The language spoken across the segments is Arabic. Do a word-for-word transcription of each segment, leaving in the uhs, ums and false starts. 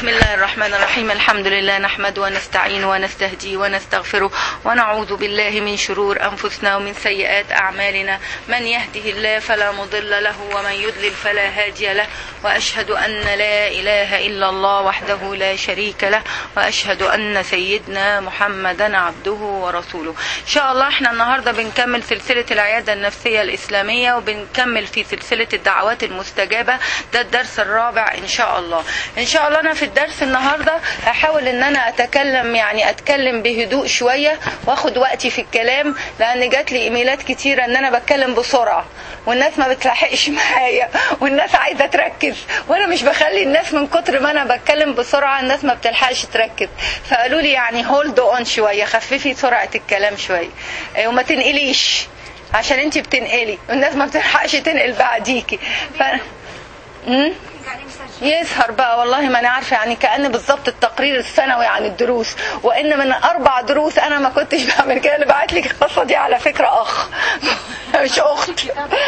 بسم الله الرحمن الرحيم. الحمد لله نحمده ونستعين ونستهدي ونستغفره ونعوذ بالله من شرور أنفسنا ومن سيئات أعمالنا. من يهده الله فلا مضل له ومن يضلل فلا هادي له، وأشهد أن لا إله إلا الله وحده لا شريك له، وأشهد أن سيدنا محمدا عبده ورسوله. إن شاء الله احنا النهاردة بنكمل سلسلة العيادة النفسية الإسلامية، وبنكمل في سلسلة الدعوات المستجابة. ده الدرس الرابع إن شاء الله. إن شاء الله أنا في الدرس النهاردة هحاول ان انا اتكلم يعني اتكلم بهدوء شوية واخد وقتي في الكلام، لان جات لي ايميلات كتيرة ان انا بتكلم بسرعة والناس ما بتلحقش معايا والناس عايزة تركز، وانا مش بخلي الناس من كتر ما انا بتكلم بسرعة الناس ما بتلحقش تركز. فقالوا لي يعني هولد اون شوية، خففي سرعة الكلام شوية وما تنقليش عشان انتي بتنقلي والناس ما بتلحقش تنقل بعديكي. ف... م? يسهر بقى والله ما انا عارفه، يعني كأن بالظبط التقرير السنوي عن الدروس، وان من اربع دروس انا ما كنتش بعمل كده. اللي بعت لي القصه دي على فكره اخ مش اخت.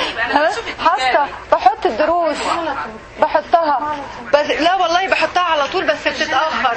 حاطه بحط الدروس بحطها، بس لا والله بحطها على طول بس بتتاخر.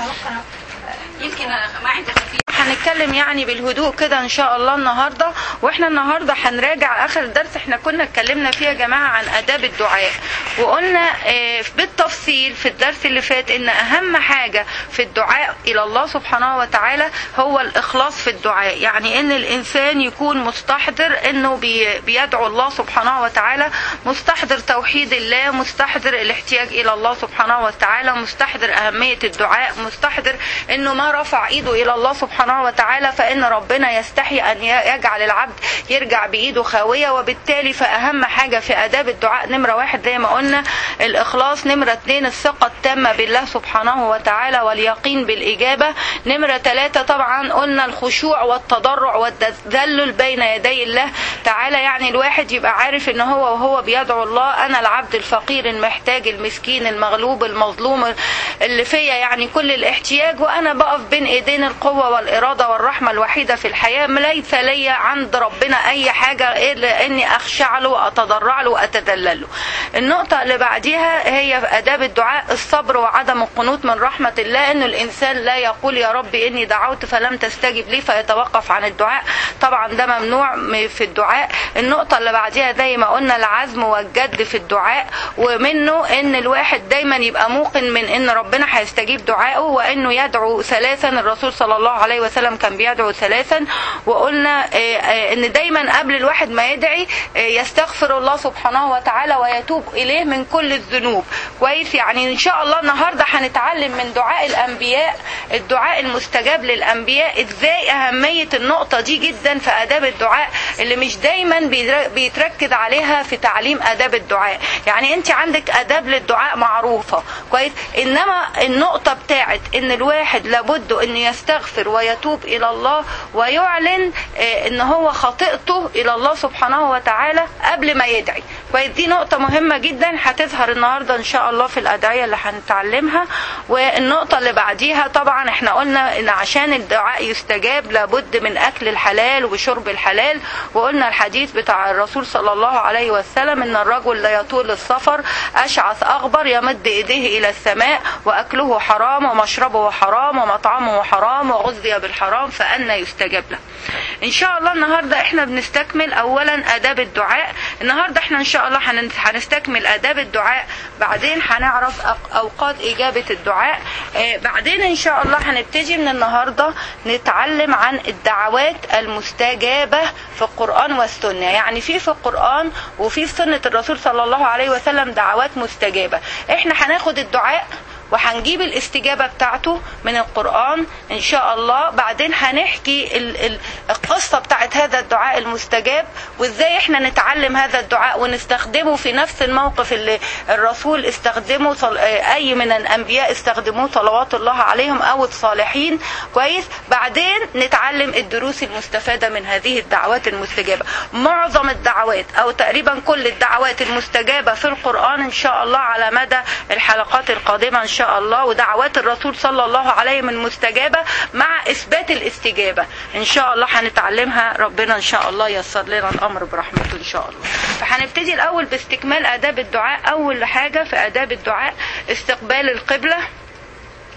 يمكن ما عندي خفيف. هنتكلم يعني بالهدوء كده ان شاء الله النهارده. واحنا النهارده هنراجع اخر درس احنا كنا اتكلمنا فيه يا جماعه عن آداب الدعاء، وقلنا بالتفصيل في الدرس اللي فات ان اهم حاجه في الدعاء الى الله سبحانه وتعالى هو الاخلاص في الدعاء. يعني ان الانسان يكون مستحضر انه بيدعو الله سبحانه وتعالى، مستحضر توحيد الله، مستحضر الاحتياج الى الله سبحانه وتعالى، مستحضر اهميه الدعاء، مستحضر انه ما رفع ايده الى الله سبحانه وتعالى فإن ربنا يستحي أن يجعل العبد يرجع بإيده خاوية. وبالتالي فأهم حاجة في آداب الدعاء نمرة واحد زي ما قلنا الإخلاص، نمرة اتنين الثقة التامة بالله سبحانه وتعالى واليقين بالإجابة، نمرة ثلاثة طبعا قلنا الخشوع والتضرع والتذلل بين يدي الله تعالى. يعني الواحد يبقى عارف إن هو وهو بيدعو الله أنا العبد الفقير المحتاج المسكين المغلوب المظلوم اللي فيا يعني كل الاحتياج، وأنا بقف بين إيدين القوة والإرادة والرحمة الوحيدة في الحياة. ليس لي عند ربنا أي حاجة إلا أني أخشع له وأتضرع له وأتذلل له. النقطة اللي بعديها هي آداب الدعاء الصبر وعدم القنوط من رحمة الله، أن الإنسان لا يقول يا رب إني دعوت فلم تستجب لي فيتوقف عن الدعاء، طبعا ده ممنوع في الدعاء. النقطة اللي بعديها زي ما قلنا العزم والجد في الدعاء، ومنه أن الواحد دايما يبقى موقن من أن ربنا هيستجيب دعائه، وأنه يدعو ثلاثا. الرسول صلى الله عليه وسلم كان بيدعو ثلاثا، وقلنا ان دايما قبل الواحد ما يدعي يستغفر الله سبحانه وتعالى ويتوب اليه من كل الذنوب. كويس؟ يعني ان شاء الله النهارده هنتعلم من دعاء الانبياء الدعاء المستجاب للانبياء ازاي اهميه النقطه دي جدا في آداب الدعاء اللي مش دايما بيتركز عليها في تعليم آداب الدعاء. يعني انت عندك آداب للدعاء معروفه كويس، انما النقطه بتاعت ان الواحد لابد ان يستغفر ويتوب الى الله ويعلن ان هو خطيئته الى الله سبحانه وتعالى قبل ما يدعي كويس. دي نقطة مهمة جدا هتظهر النهاردة ان شاء الله في الادعية اللي هنتعلمها. والنقطة اللي بعديها طبعا احنا قلنا ان عشان الدعاء يستجاب لابد من اكل الحلال وشرب الحلال، وقلنا الحديث بتاع الرسول صلى الله عليه وسلم ان الرجل لا يطول السفر اشعث اغبر يمد ايديه الى السماء واكله حرام ومشربه حرام ومطعمه حرام وغذي بالحرام فأنا يستجاب له. ان شاء الله النهاردة احنا بنستكمل اولا آداب الدعاء. النهاردة احنا ان شاء الله هنستكمل آداب الدعاء، بعدين هنعرف اوقات اجابة الدعاء، اه بعدين ان شاء الله هنبتدي من النهاردة نتعلم عن الدعوات المستجابة في القرآن والسنة. يعني في في القرآن وفي سنة الرسول صلى الله عليه وسلم دعوات مستجابة. احنا هناخد الدعاء وهنجيب الاستجابة بتاعته من القرآن ان شاء الله، بعدين هنحكي القصة بتاعت هذا الدعاء المستجاب وازاي احنا نتعلم هذا الدعاء ونستخدمه في نفس الموقف اللي الرسول استخدمه، اي من الانبياء استخدموه صلوات الله عليهم او الصالحين كويس. بعدين نتعلم الدروس المستفادة من هذه الدعوات المستجابة. معظم الدعوات او تقريبا كل الدعوات المستجابة في القرآن ان شاء الله على مدى الحلقات القادمة ان شاء الله، ودعوات الرسول صلى الله عليه وسلم المستجابة مع اثبات الاستجابة ان شاء الله هنتعلمها. ربنا ان شاء الله ييسر لنا الامر برحمته ان شاء الله. فهنبتدي الاول باستكمال آداب الدعاء. اول حاجة في آداب الدعاء استقبال القبلة،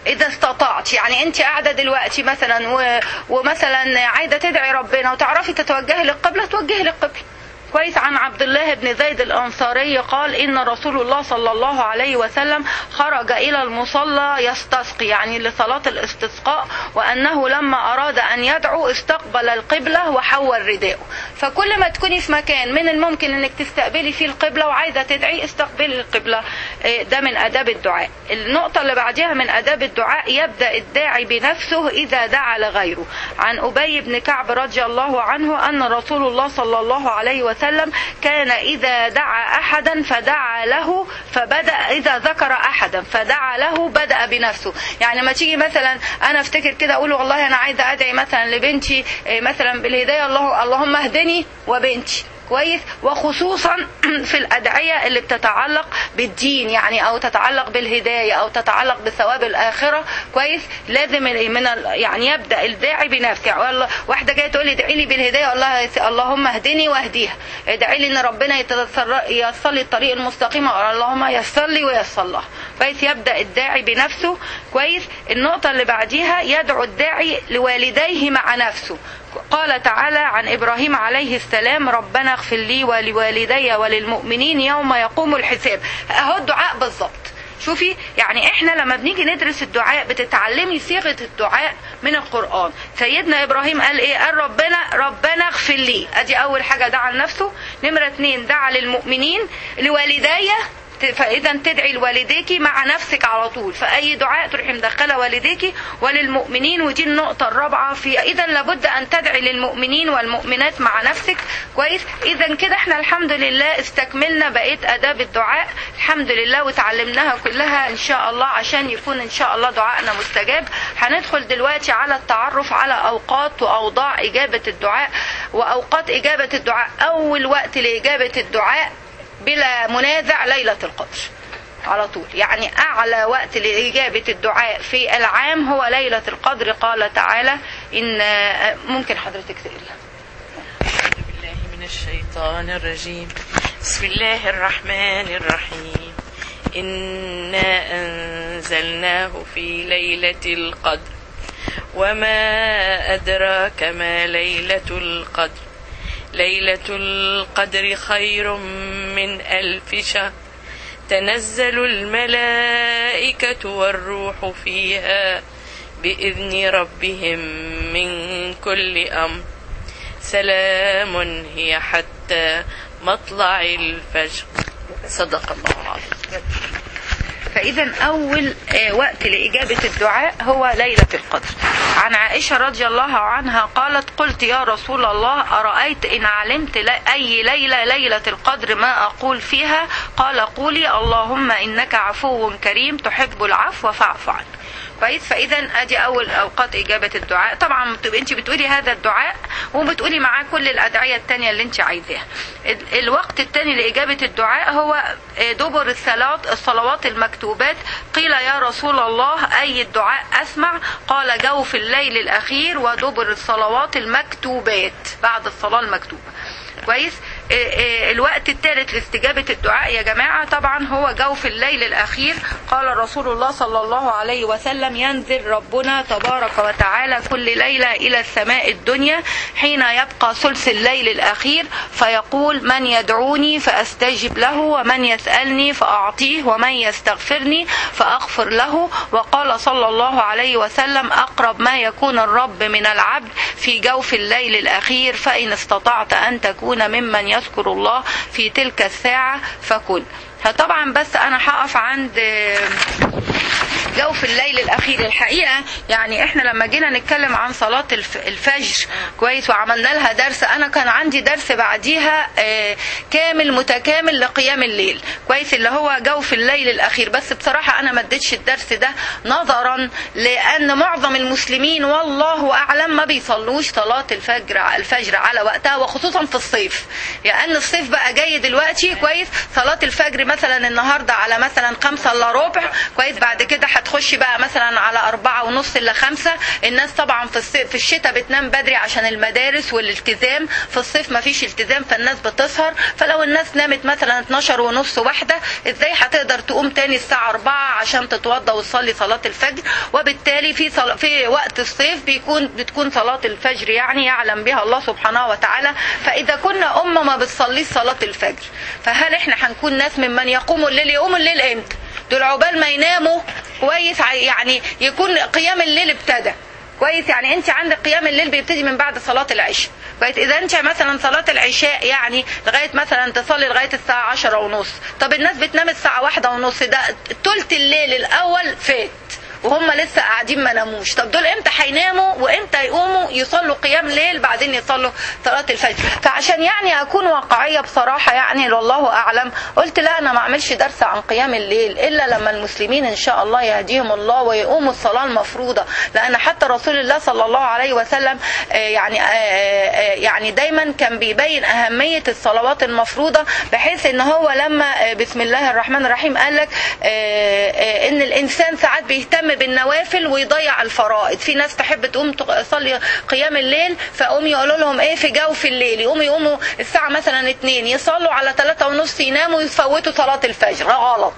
اذا استطعت، يعني انت قاعده دلوقتي مثلا و... ومثلا عايزه تدعي ربنا وتعرفي تتوجهي للقبله، توجهي للقبله. كويس. عن عبد الله بن زيد الأنصاري قال إن رسول الله صلى الله عليه وسلم خرج إلى المصلى يستسقي، يعني لصلاة الاستسقاء، وأنه لما أراد أن يدعو استقبل القبلة وحول رداءه. فكل ما تكوني في مكان من الممكن أنك تستقبلي فيه القبلة وعايزة تدعي، استقبلي القبلة. ده من أداب الدعاء. النقطة اللي بعدها من أداب الدعاء، يبدأ الداعي بنفسه إذا دعا لغيره. عن أبي بن كعب رضي الله عنه أن رسول الله صلى الله عليه وسلم كان إذا دعا أحدا فدعا له فبدأ، إذا ذكر أحدا فدعا له بدأ بنفسه. يعني ما تيجي مثلا أنا أفتكر كده أقول والله أنا عايزة أدعي مثلا لبنتي مثلا بالهداية، الله اللهم اهدني وبنتي. كويس. وخصوصا في الأدعية اللي بتتعلق بالدين، يعني أو تتعلق بالهداية أو تتعلق بثواب الآخرة. كويس. لازم من يعني يبدأ الداعي بنفسه. يعني والله واحدة جاية تقول لي ادعي لي بالهداية، والله اللهم اهدني واهديها. ادعي لي ان ربنا ييسر لي الطريق المستقيم، اللهم ييسر لي وييسر لها. كويس. يبدأ الداعي بنفسه. كويس. النقطة اللي بعديها، يدعو الداعي لوالديه مع نفسه. قال تعالى عن إبراهيم عليه السلام ربنا اغفر لي ولوالدي وللمؤمنين يوم يقوم الحساب. اهو الدعاء بالظبط. شوفي، يعني احنا لما بنيجي ندرس الدعاء بتتعلمي صيغة الدعاء من القرآن. سيدنا إبراهيم قال ايه؟ قال ربنا ربنا اغفر لي. ادي اول حاجة دعا لنفسه. نمرة اتنين دعا للمؤمنين. لوالدي، فإذا تدعي لوالديكي مع نفسك على طول، فأي دعاء تروحي مدخلة والديكي وللمؤمنين. ودي النقطة الرابعة في إذا لابد أن تدعي للمؤمنين والمؤمنات مع نفسك. كويس. إذا كده احنا الحمد لله استكملنا بقية آداب الدعاء الحمد لله، وتعلمناها كلها إن شاء الله عشان يكون إن شاء الله دعائنا مستجاب. هندخل دلوقتي على التعرف على أوقات وأوضاع إجابة الدعاء وأوقات إجابة الدعاء. أول وقت لإجابة الدعاء بلا منازع ليلة القدر على طول، يعني أعلى وقت لإجابة الدعاء في العام هو ليلة القدر. قال تعالى إن ممكن حضرتك تقريها. أعوذ بالله من الشيطان الرجيم. بسم الله الرحمن الرحيم. إنا أنزلناه في ليلة القدر وما أدراك ما ليلة القدر ليلة القدر خير من ألف شهر تنزل الملائكة والروح فيها بإذن ربهم من كل أمر سلام هي حتى مطلع الفجر. صدق الله العظيم. فإذا أول وقت لإجابة الدعاء هو ليلة القدر. عن عائشة رضي الله عنها قالت قلت يا رسول الله أرأيت إن علمت أي ليلة ليلة القدر ما أقول فيها؟ قال قولي اللهم إنك عفو كريم تحب العفو فاعف عني. كويس. فاذا ادي اول اوقات اجابه الدعاء. طبعا بتبقى انت بتقولي هذا الدعاء وبتقولي معاه كل الادعيه الثانيه اللي انت عايزاها. الوقت الثاني لاجابه الدعاء هو دبر الصلاه الصلوات المكتوبات. قيل يا رسول الله اي الدعاء اسمع؟ قال جوف الليل الاخير ودبر الصلوات المكتوبات بعد الصلاه المكتوبه. كويس. الوقت الثالث لاستجابة الدعاء يا جماعة طبعا هو جوف الليل الأخير. قال رسول الله صلى الله عليه وسلم ينزل ربنا تبارك وتعالى كل ليلة إلى السماء الدنيا حين يبقى ثلث الليل الأخير فيقول من يدعوني فأستجب له ومن يسألني فأعطيه ومن يستغفرني فأغفر له. وقال صلى الله عليه وسلم أقرب ما يكون الرب من العبد في جوف الليل الأخير فإن استطعت أن تكون ممن يذكر الله في تلك الساعة فكن. طبعا بس أنا هقف عند جوف الليل الأخير. الحقيقة يعني إحنا لما جينا نتكلم عن صلاة الفجر كويس وعملنا لها درس، أنا كان عندي درس بعديها كامل متكامل لقيام الليل كويس اللي هو جوف الليل الأخير. بس بصراحة أنا ما اديتش الدرس ده نظرا لأن معظم المسلمين والله أعلم ما بيصلوش صلاة الفجر الفجر على وقتها، وخصوصا في الصيف. لأن يعني الصيف بقى جاي دلوقتي كويس. صلاة الفجر مثلا النهاردة على مثلا خمسة الا ربع كويس، بعد كده هتخش بقى مثلا على أربعة ونص إلا خمسة. الناس طبعا في الصيف في الشتاء بتنام بدري عشان المدارس والالتزام، في الصيف ما فيش التزام فالناس بتسهر. فلو الناس نامت مثلا اتناشر ونص واحدة، ازاي هتقدر تقوم تاني الساعة أربعة عشان تتوضى وتصلي صلاة الفجر؟ وبالتالي في صل... في وقت الصيف بيكون بتكون صلاة الفجر يعني يعلم بها الله سبحانه وتعالى. فإذا كنا أمة ما بتصليش صلاة الفجر، فهل احنا هنكون ناس ممن يقوموا الليل؟ يقوموا الليل امتى؟ دول عقبال ما يناموا كويس يعني يكون قيام الليل ابتدى كويس. يعني انت عندك قيام الليل بيبتدي من بعد صلاة العشاء كويس. اذا انت مثلا صلاة العشاء يعني لغاية مثلا تصلي لغاية الساعة عشرة ونص، طب الناس بتنام الساعة واحدة ونص، ده تلت الليل الاول فات وهم لسه قاعدين ما ناموش. طب دول امتى هيناموا وامتى يقوموا يصلوا قيام ليل بعدين يصلوا صلاة الفجر؟ فعشان يعني اكون واقعية بصراحة يعني والله اعلم، قلت لا انا ما اعملش درس عن قيام الليل الا لما المسلمين ان شاء الله يهديهم الله ويقوموا الصلاة المفروضة. لان حتى رسول الله صلى الله عليه وسلم يعني يعني دايما كان بيبين اهمية الصلوات المفروضة، بحيث ان هو لما بسم الله الرحمن الرحيم قال لك ان الانسان ساعات بيهتم بالنوافل ويضيع الفرائض. في ناس تحب تقوم تصلي قيام الليل فقوم يقولوا لهم ايه في جو في الليل، يقوموا يقوموا الساعة مثلا اتنين يصلوا على تلاتة ونص يناموا يفوتوا صلاة الفجر. غلط.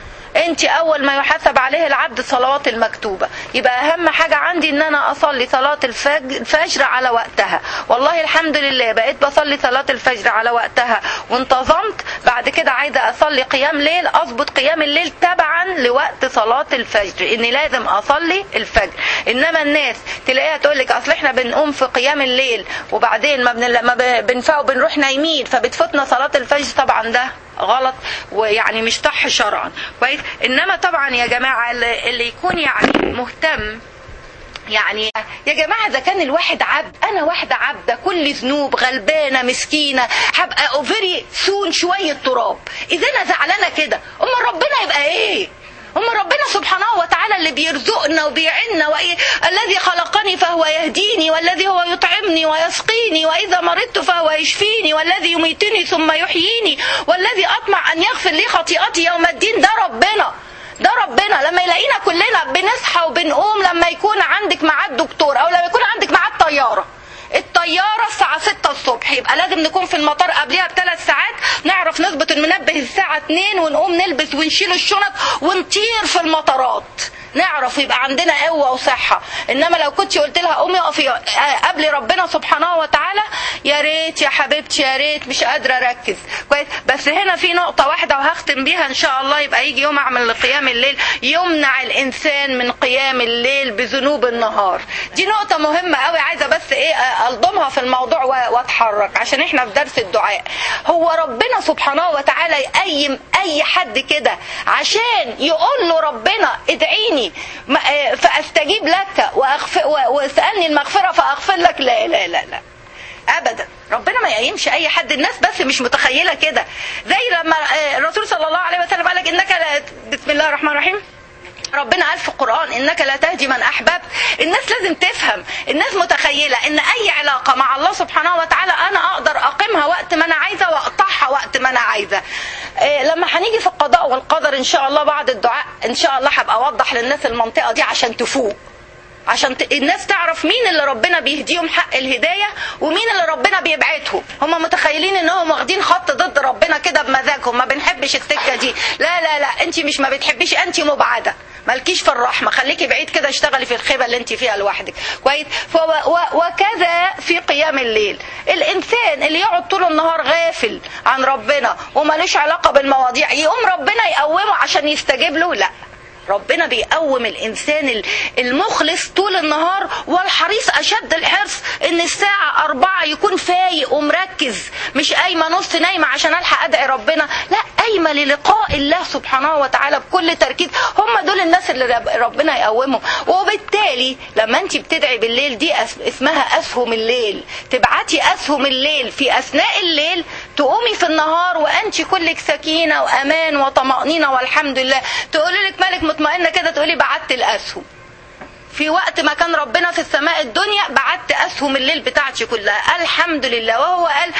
انت اول ما يحاسب عليه العبد الصلوات المكتوبة. يبقى اهم حاجة عندي ان انا اصلي صلاة الفجر على وقتها. والله الحمد لله بقيت بصلي صلاة الفجر على وقتها وانتظمت. بعد كده عايزة اصلي قيام ليل، اضبط قيام الليل تبعا لوقت صلاة الفجر، اني لازم اصلي الفجر. انما الناس تلاقيها تقولك اصل احنا بنقوم في قيام الليل وبعدين ما, بن... ما بنفاق وبنروح نايمين فبتفوتنا صلاة الفجر. طبعا ده غلط ويعني مش صح شرعا كويس. انما طبعا يا جماعه اللي يكون يعني مهتم، يعني يا جماعة إذا كان الواحد عبد، أنا واحدة عبدة كل ذنوب غلبانة مسكينة هبقى أوفري سون شوية تراب. إذا أنا زعلانة كده أما ربنا يبقى إيه؟ أما ربنا سبحانه وتعالى اللي بيرزقنا وبيعنا، وإيه الذي خلقني فهو يهديني، والذي هو يطعمني ويسقيني، وإذا مرضت فهو يشفيني، والذي يميتني ثم يحييني، والذي أطمع أن يغفر لي خطيئتي يوم الدين. ده ربنا، ده ربنا. لما يلاقينا كلنا بنصحى وبنقوم لما يكون عندك ميعاد دكتور أو لما يكون عندك ميعاد طيارة، الطيارة الساعة ستة الصبح يبقى لازم نكون في المطار قبلها بثلاث ساعات، نعرف نظبط المنبه الساعة اتنين ونقوم نلبس ونشيل الشنط ونطير في المطارات، نعرف يبقى عندنا قوة وصحة. انما لو كنت قلت لها قومي اقفي قبل ربنا سبحانه وتعالى، يا ريت يا حبيبتي يا ريت مش قادرة اركز كويس. بس هنا في نقطة واحدة وهختم بيها ان شاء الله، يبقى يجي يوم اعمل لقيام الليل يمنع الانسان من قيام الليل بذنوب النهار. دي نقطة مهمة قوي، عايزة بس ايه الضمها في الموضوع واتحرك عشان احنا في درس الدعاء. هو ربنا سبحانه وتعالى يقيم اي حد كده عشان يقول له ربنا ادعيني فاستجيب لك واسألني المغفرة فاغفر لك؟ لا لا لا لا ابدا. ربنا ما يقيمش اي حد. الناس بس مش متخيلة كده، زي لما الرسول صلى الله عليه وسلم قال لك انك لا بسم الله الرحمن الرحيم ربنا قال في القرآن انك لا تهدي من احببت. الناس لازم تفهم، الناس متخيلة ان اي علاقة مع الله سبحانه وتعالى انا اقدر اقيمها وقت ما انا عايزة واقطعها وقت ما انا عايزة. إيه لما هنيجي في القضاء والقدر ان شاء الله بعد الدعاء ان شاء الله هبقى اوضح للناس المنطقة دي عشان تفوق، عشان الناس تعرف مين اللي ربنا بيهديهم حق الهداية ومين اللي ربنا بيبعدهم. هم متخيلين انهم واخدين خط ضد ربنا كده بمزاجهم، ما بنحبش السكة دي. لا لا لا، انت مش ما بتحبيش، انت مبعدة، مالكيش في الرحمة، خليكي بعيد كده اشتغلي في الخيبة اللي انت فيها لوحدك كويس. وكذا في قيام الليل، الانسان اللي يقعد طول النهار غافل عن ربنا ومالوش علاقة بالمواضيع يقوم ربنا يقومه عشان يستجيب له؟ لا، ربنا بيقوم الإنسان المخلص طول النهار والحريص أشد الحرص إن الساعة أربعة يكون فايق ومركز، مش قايمة نص نايمة عشان ألحق أدعي ربنا، لا قايمة للقاء الله سبحانه وتعالى بكل تركيز. هم دول الناس اللي ربنا يقومهم. وبالتالي لما أنت بتدعي بالليل دي اسمها أسهم الليل، تبعتي أسهم الليل في أثناء الليل، تقومي في النهار وأنت كلك سكينة وأمان وطمأنينة والحمد لله. تقولي لك مالك مطمئنة كده، تقولي بعت الأسهم في وقت ما كان ربنا في السماء الدنيا بعت اسهم الليل بتاعتي كلها الحمد لله. وهو قال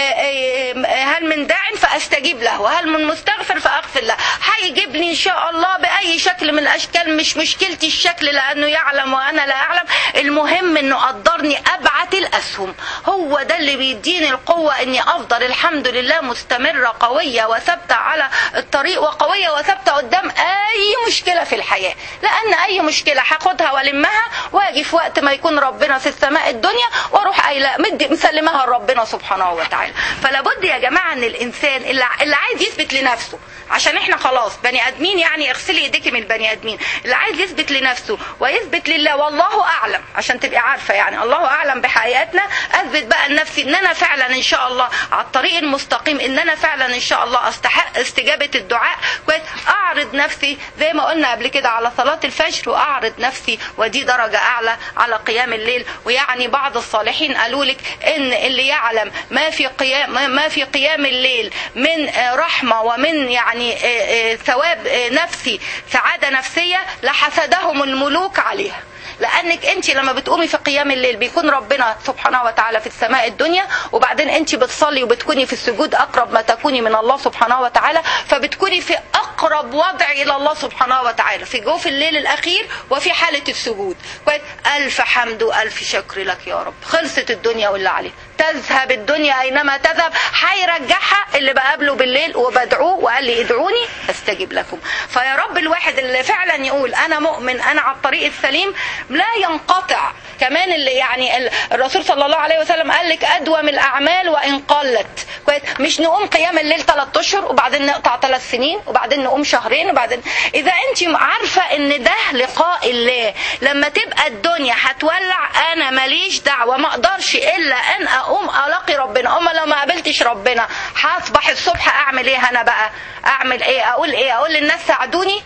هل من داع فاستجيب له وهل من مستغفر فاغفر له. هيجيب لي ان شاء الله باي شكل من الاشكال، مش مشكلتي الشكل لانه يعلم وانا لا اعلم. المهم انه قدرني ابعت الاسهم، هو ده اللي بيديني القوه اني افضل الحمد لله مستمره قويه وثابته على الطريق وقويه وثابته قدام اي مشكله في الحياه. لان اي مشكله هاخدها والمها واجي في وقت ما يكون ربنا في السماء الدنيا واروح قايله مدي مسلمها لربنا سبحانه وتعالى. فلا بد يا جماعه ان الانسان اللي, اللي عايز يثبت لنفسه، عشان احنا خلاص بني ادمين، يعني اغسلي ايديك من البني ادمين، اللي عايز يثبت لنفسه ويثبت لله والله اعلم، عشان تبقي عارفه يعني الله اعلم بحقيقتنا. اثبت بقى لنفسي ان انا فعلا ان شاء الله على الطريق المستقيم، ان انا فعلا ان شاء الله استحق استجابه الدعاء كويس. اعرض نفسي زي ما قلنا قبل كده على صلاه الفجر، واعرض نفسي ودي درجه اعلى على قيام الليل. ويعني بعض الصالحين قالوا لك ان اللي يعلم ما في قيام ما في قيام الليل من رحمه ومن يعني ثواب نفسي سعاده نفسيه لحسدهم الملوك عليها. لانك انت لما بتقومي في قيام الليل بيكون ربنا سبحانه وتعالى في السماء الدنيا، وبعدين انت بتصلي وبتكوني في السجود اقرب ما تكوني من الله سبحانه وتعالى، فبتكوني في اقرب وضع الى الله سبحانه وتعالى في جوف الليل الاخير وفي حاله السجود. الف حمد والف شكر لك يا رب. خلصت الدنيا واللي عليها، تذهب الدنيا اينما تذهب. هيرجعها اللي بقابله بالليل وبدعوه وقال لي ادعوني استجب لكم. فيا رب الواحد اللي فعلا يقول انا مؤمن انا على الطريق السليم لا ينقطع. كمان اللي يعني الرسول صلى الله عليه وسلم قال لك ادوم الاعمال وان قلت كويس. مش نقوم قيام الليل ثلاث اشهر وبعدين نقطع ثلاث سنين وبعدين نقوم شهرين وبعدين. اذا انت عارفه ان ده لقاء الله، لما تبقى الدنيا هتولع انا ماليش دعوه، ما اقدرش الا ان اقوم الاقي ربنا. اما لو ما قابلتش ربنا هصبح الصبح اعمل ايه؟ انا بقى اعمل ايه؟ اقول ايه؟ اقول للناس ساعدوني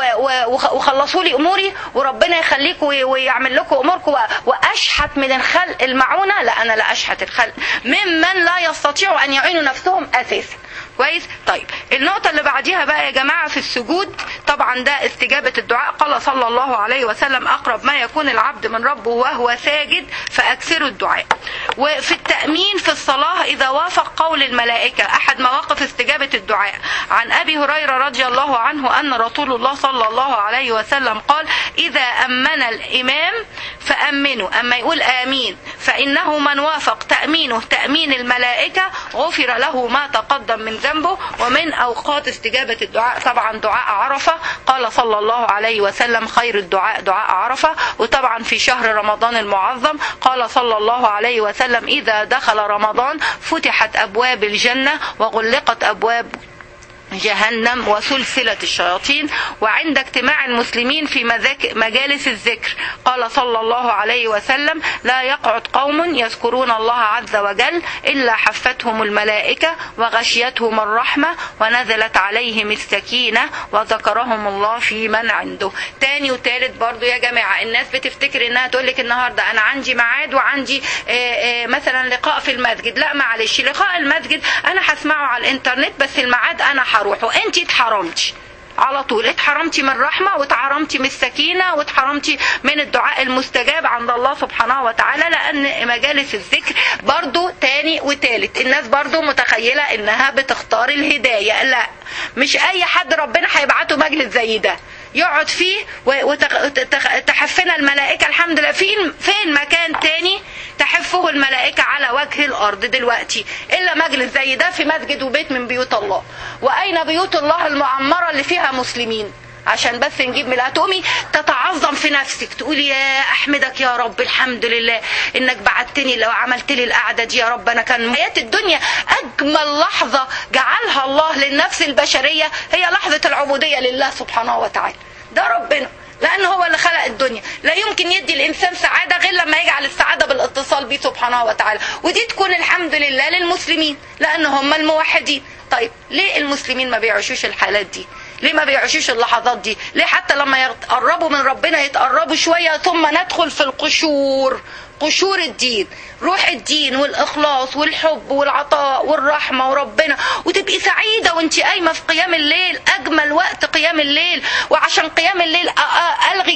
وخلصوا لي اموري وربنا يخليكم ويعمل لكم اموركم واشحت من الخلق المعونه؟ لا، انا لا اشحت الخلق ممن لا يستطيعوا ان يعينوا نفسهم اساسا. كويس. طيب النقطة اللي بعديها بقى يا جماعة في السجود، طبعا ده استجابة الدعاء. قال صلى الله عليه وسلم اقرب ما يكون العبد من ربه وهو ساجد فاكثروا الدعاء. وفي التأمين في الصلاة اذا وافق قول الملائكة احد مواقف استجابة الدعاء. عن ابي هريرة رضي الله عنه ان رسول الله صلى الله عليه وسلم قال اذا امن الامام فامنوا، اما يقول امين فانه من وافق تأمينه تأمين الملائكة غفر له ما تقدم من ذنبه. ومن اوقات استجابة الدعاء طبعا دعاء عرفة. قال صلى الله عليه وسلم خير الدعاء دعاء عرفة. وطبعا في شهر رمضان المعظم قال صلى الله عليه وسلم اذا دخل رمضان فتحت ابواب الجنة وغلقت ابواب جهنم وسلسلة الشياطين. وعند اجتماع المسلمين في مجالس الذكر قال صلى الله عليه وسلم لا يقعد قوم يذكرون الله عز وجل إلا حفتهم الملائكة وغشيتهم الرحمة ونزلت عليهم السكينة وذكرهم الله في من عنده. تاني وتالت برضو يا جماعة، الناس بتفتكر انها تقولك النهاردة انا عندي ميعاد وعندي آآ آآ مثلا لقاء في المسجد. لا معلش، لقاء المسجد انا هسمعه على الانترنت بس الميعاد انا روح. وانت اتحرمتي على طول، اتحرمتي من رحمة واتحرمتي من السكينة واتحرمتي من الدعاء المستجاب عند الله سبحانه وتعالى. لان مجالس الذكر برضو تاني وتالت الناس برضو متخيلة انها بتختار الهداية. لا، مش اي حد ربنا هيبعته مجلس زي ده يقعد فيه وتحفنا الملائكة. الحمد لله فين فين مكان تاني تحفه الملائكة على وجه الأرض دلوقتي إلا مجلس زي ده في مسجد وبيت من بيوت الله. وأين بيوت الله المعمرة اللي فيها مسلمين؟ عشان بس نجيب من تقومي تتعظم في نفسك تقولي يا احمدك يا رب الحمد لله انك بعتني لو عملت لي القعده دي يا رب. انا كان حياه الدنيا اجمل لحظه جعلها الله للنفس البشريه هي لحظه العبوديه لله سبحانه وتعالى. ده ربنا لأنه هو اللي خلق الدنيا، لا يمكن يدي الإنسان سعادة غير لما يجعل السعادة بالاتصال به سبحانه وتعالى. ودي تكون الحمد لله للمسلمين لأن هم الموحدين. طيب ليه المسلمين ما بيعيشوش الحالات دي؟ ليه ما بيعيشوش اللحظات دي؟ ليه حتى لما يتقربوا من ربنا يتقربوا شوية ثم ندخل في القشور، قشور الدين، روح الدين والإخلاص والحب والعطاء والرحمة وربنا، وتبقي سعيدة وانت قايمة في قيام الليل. أجمل وقت قيام الليل. وعشان قيام الليل ألغي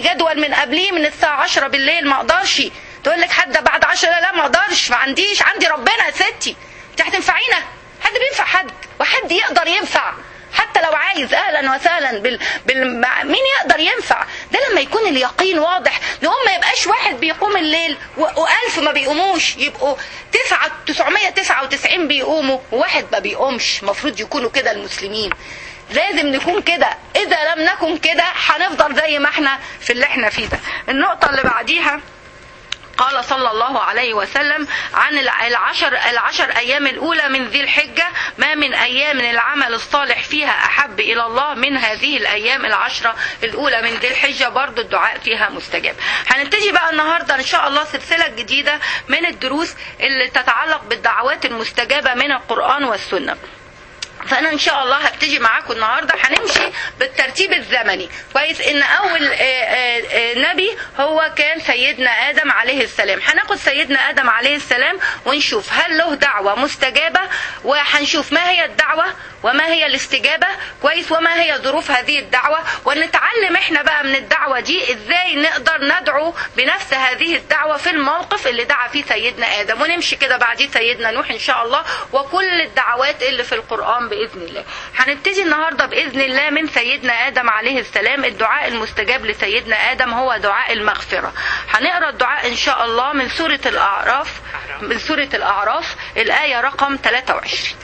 جدول من قبليه من الساعة عشرة بالليل ما اقدرش. تقول لك حد بعد عشرة، لا ما اقدرش، ما عنديش، عندي ربنا يا ستي. انت هتنفعينا؟ حد بينفع حد؟ وحد يقدر ينفع حتى لو عايز؟ اهلا وسهلا بال... بال... مين يقدر ينفع؟ ده لما يكون اليقين واضح. لهم ما يبقاش واحد بيقوم الليل و... والف ما بيقوموش، يبقوا تسعة تسعمية تسعة وتسعين بيقوموا وواحد ما بيقومش. مفروض يكونوا كده المسلمين، لازم نكون كده. اذا لم نكن كده هنفضل زي ما احنا في اللي احنا فيه ده. النقطة اللي بعديها قال صلى الله عليه وسلم عن العشر العشر أيام الأولى من ذي الحجة: ما من أيام العمل الصالح فيها أحب إلى الله من هذه الأيام العشرة الأولى من ذي الحجة. برضو الدعاء فيها مستجاب. هنبتدي بقى النهاردة إن شاء الله سلسلة جديدة من الدروس اللي تتعلق بالدعوات المستجابة من القرآن والسنة. فأنا إن شاء الله هبتدي معاكم النهاردة. هنمشي بالترتيب الزمني كويس. إن أول نبي هو كان سيدنا آدم عليه السلام. هناخد سيدنا آدم عليه السلام ونشوف هل له دعوة مستجابة، وهنشوف ما هي الدعوة وما هي الاستجابة كويس، وما هي ظروف هذه الدعوة، ونتعلم إحنا بقى من الدعوة دي إزاي نقدر ندعو بنفس هذه الدعوة في الموقف اللي دعا فيه سيدنا آدم. ونمشي كده بعديه سيدنا نوح إن شاء الله، وكل الدعوات اللي في القرآن بإذن الله. هنبتدي النهاردة بإذن الله من سيدنا آدم عليه السلام. الدعاء المستجاب لسيدنا آدم هو دعاء المغفرة. هنقرأ الدعاء إن شاء الله من سورة الأعراف، من سورة الأعراف الآية رقم ثلاثة وعشرين.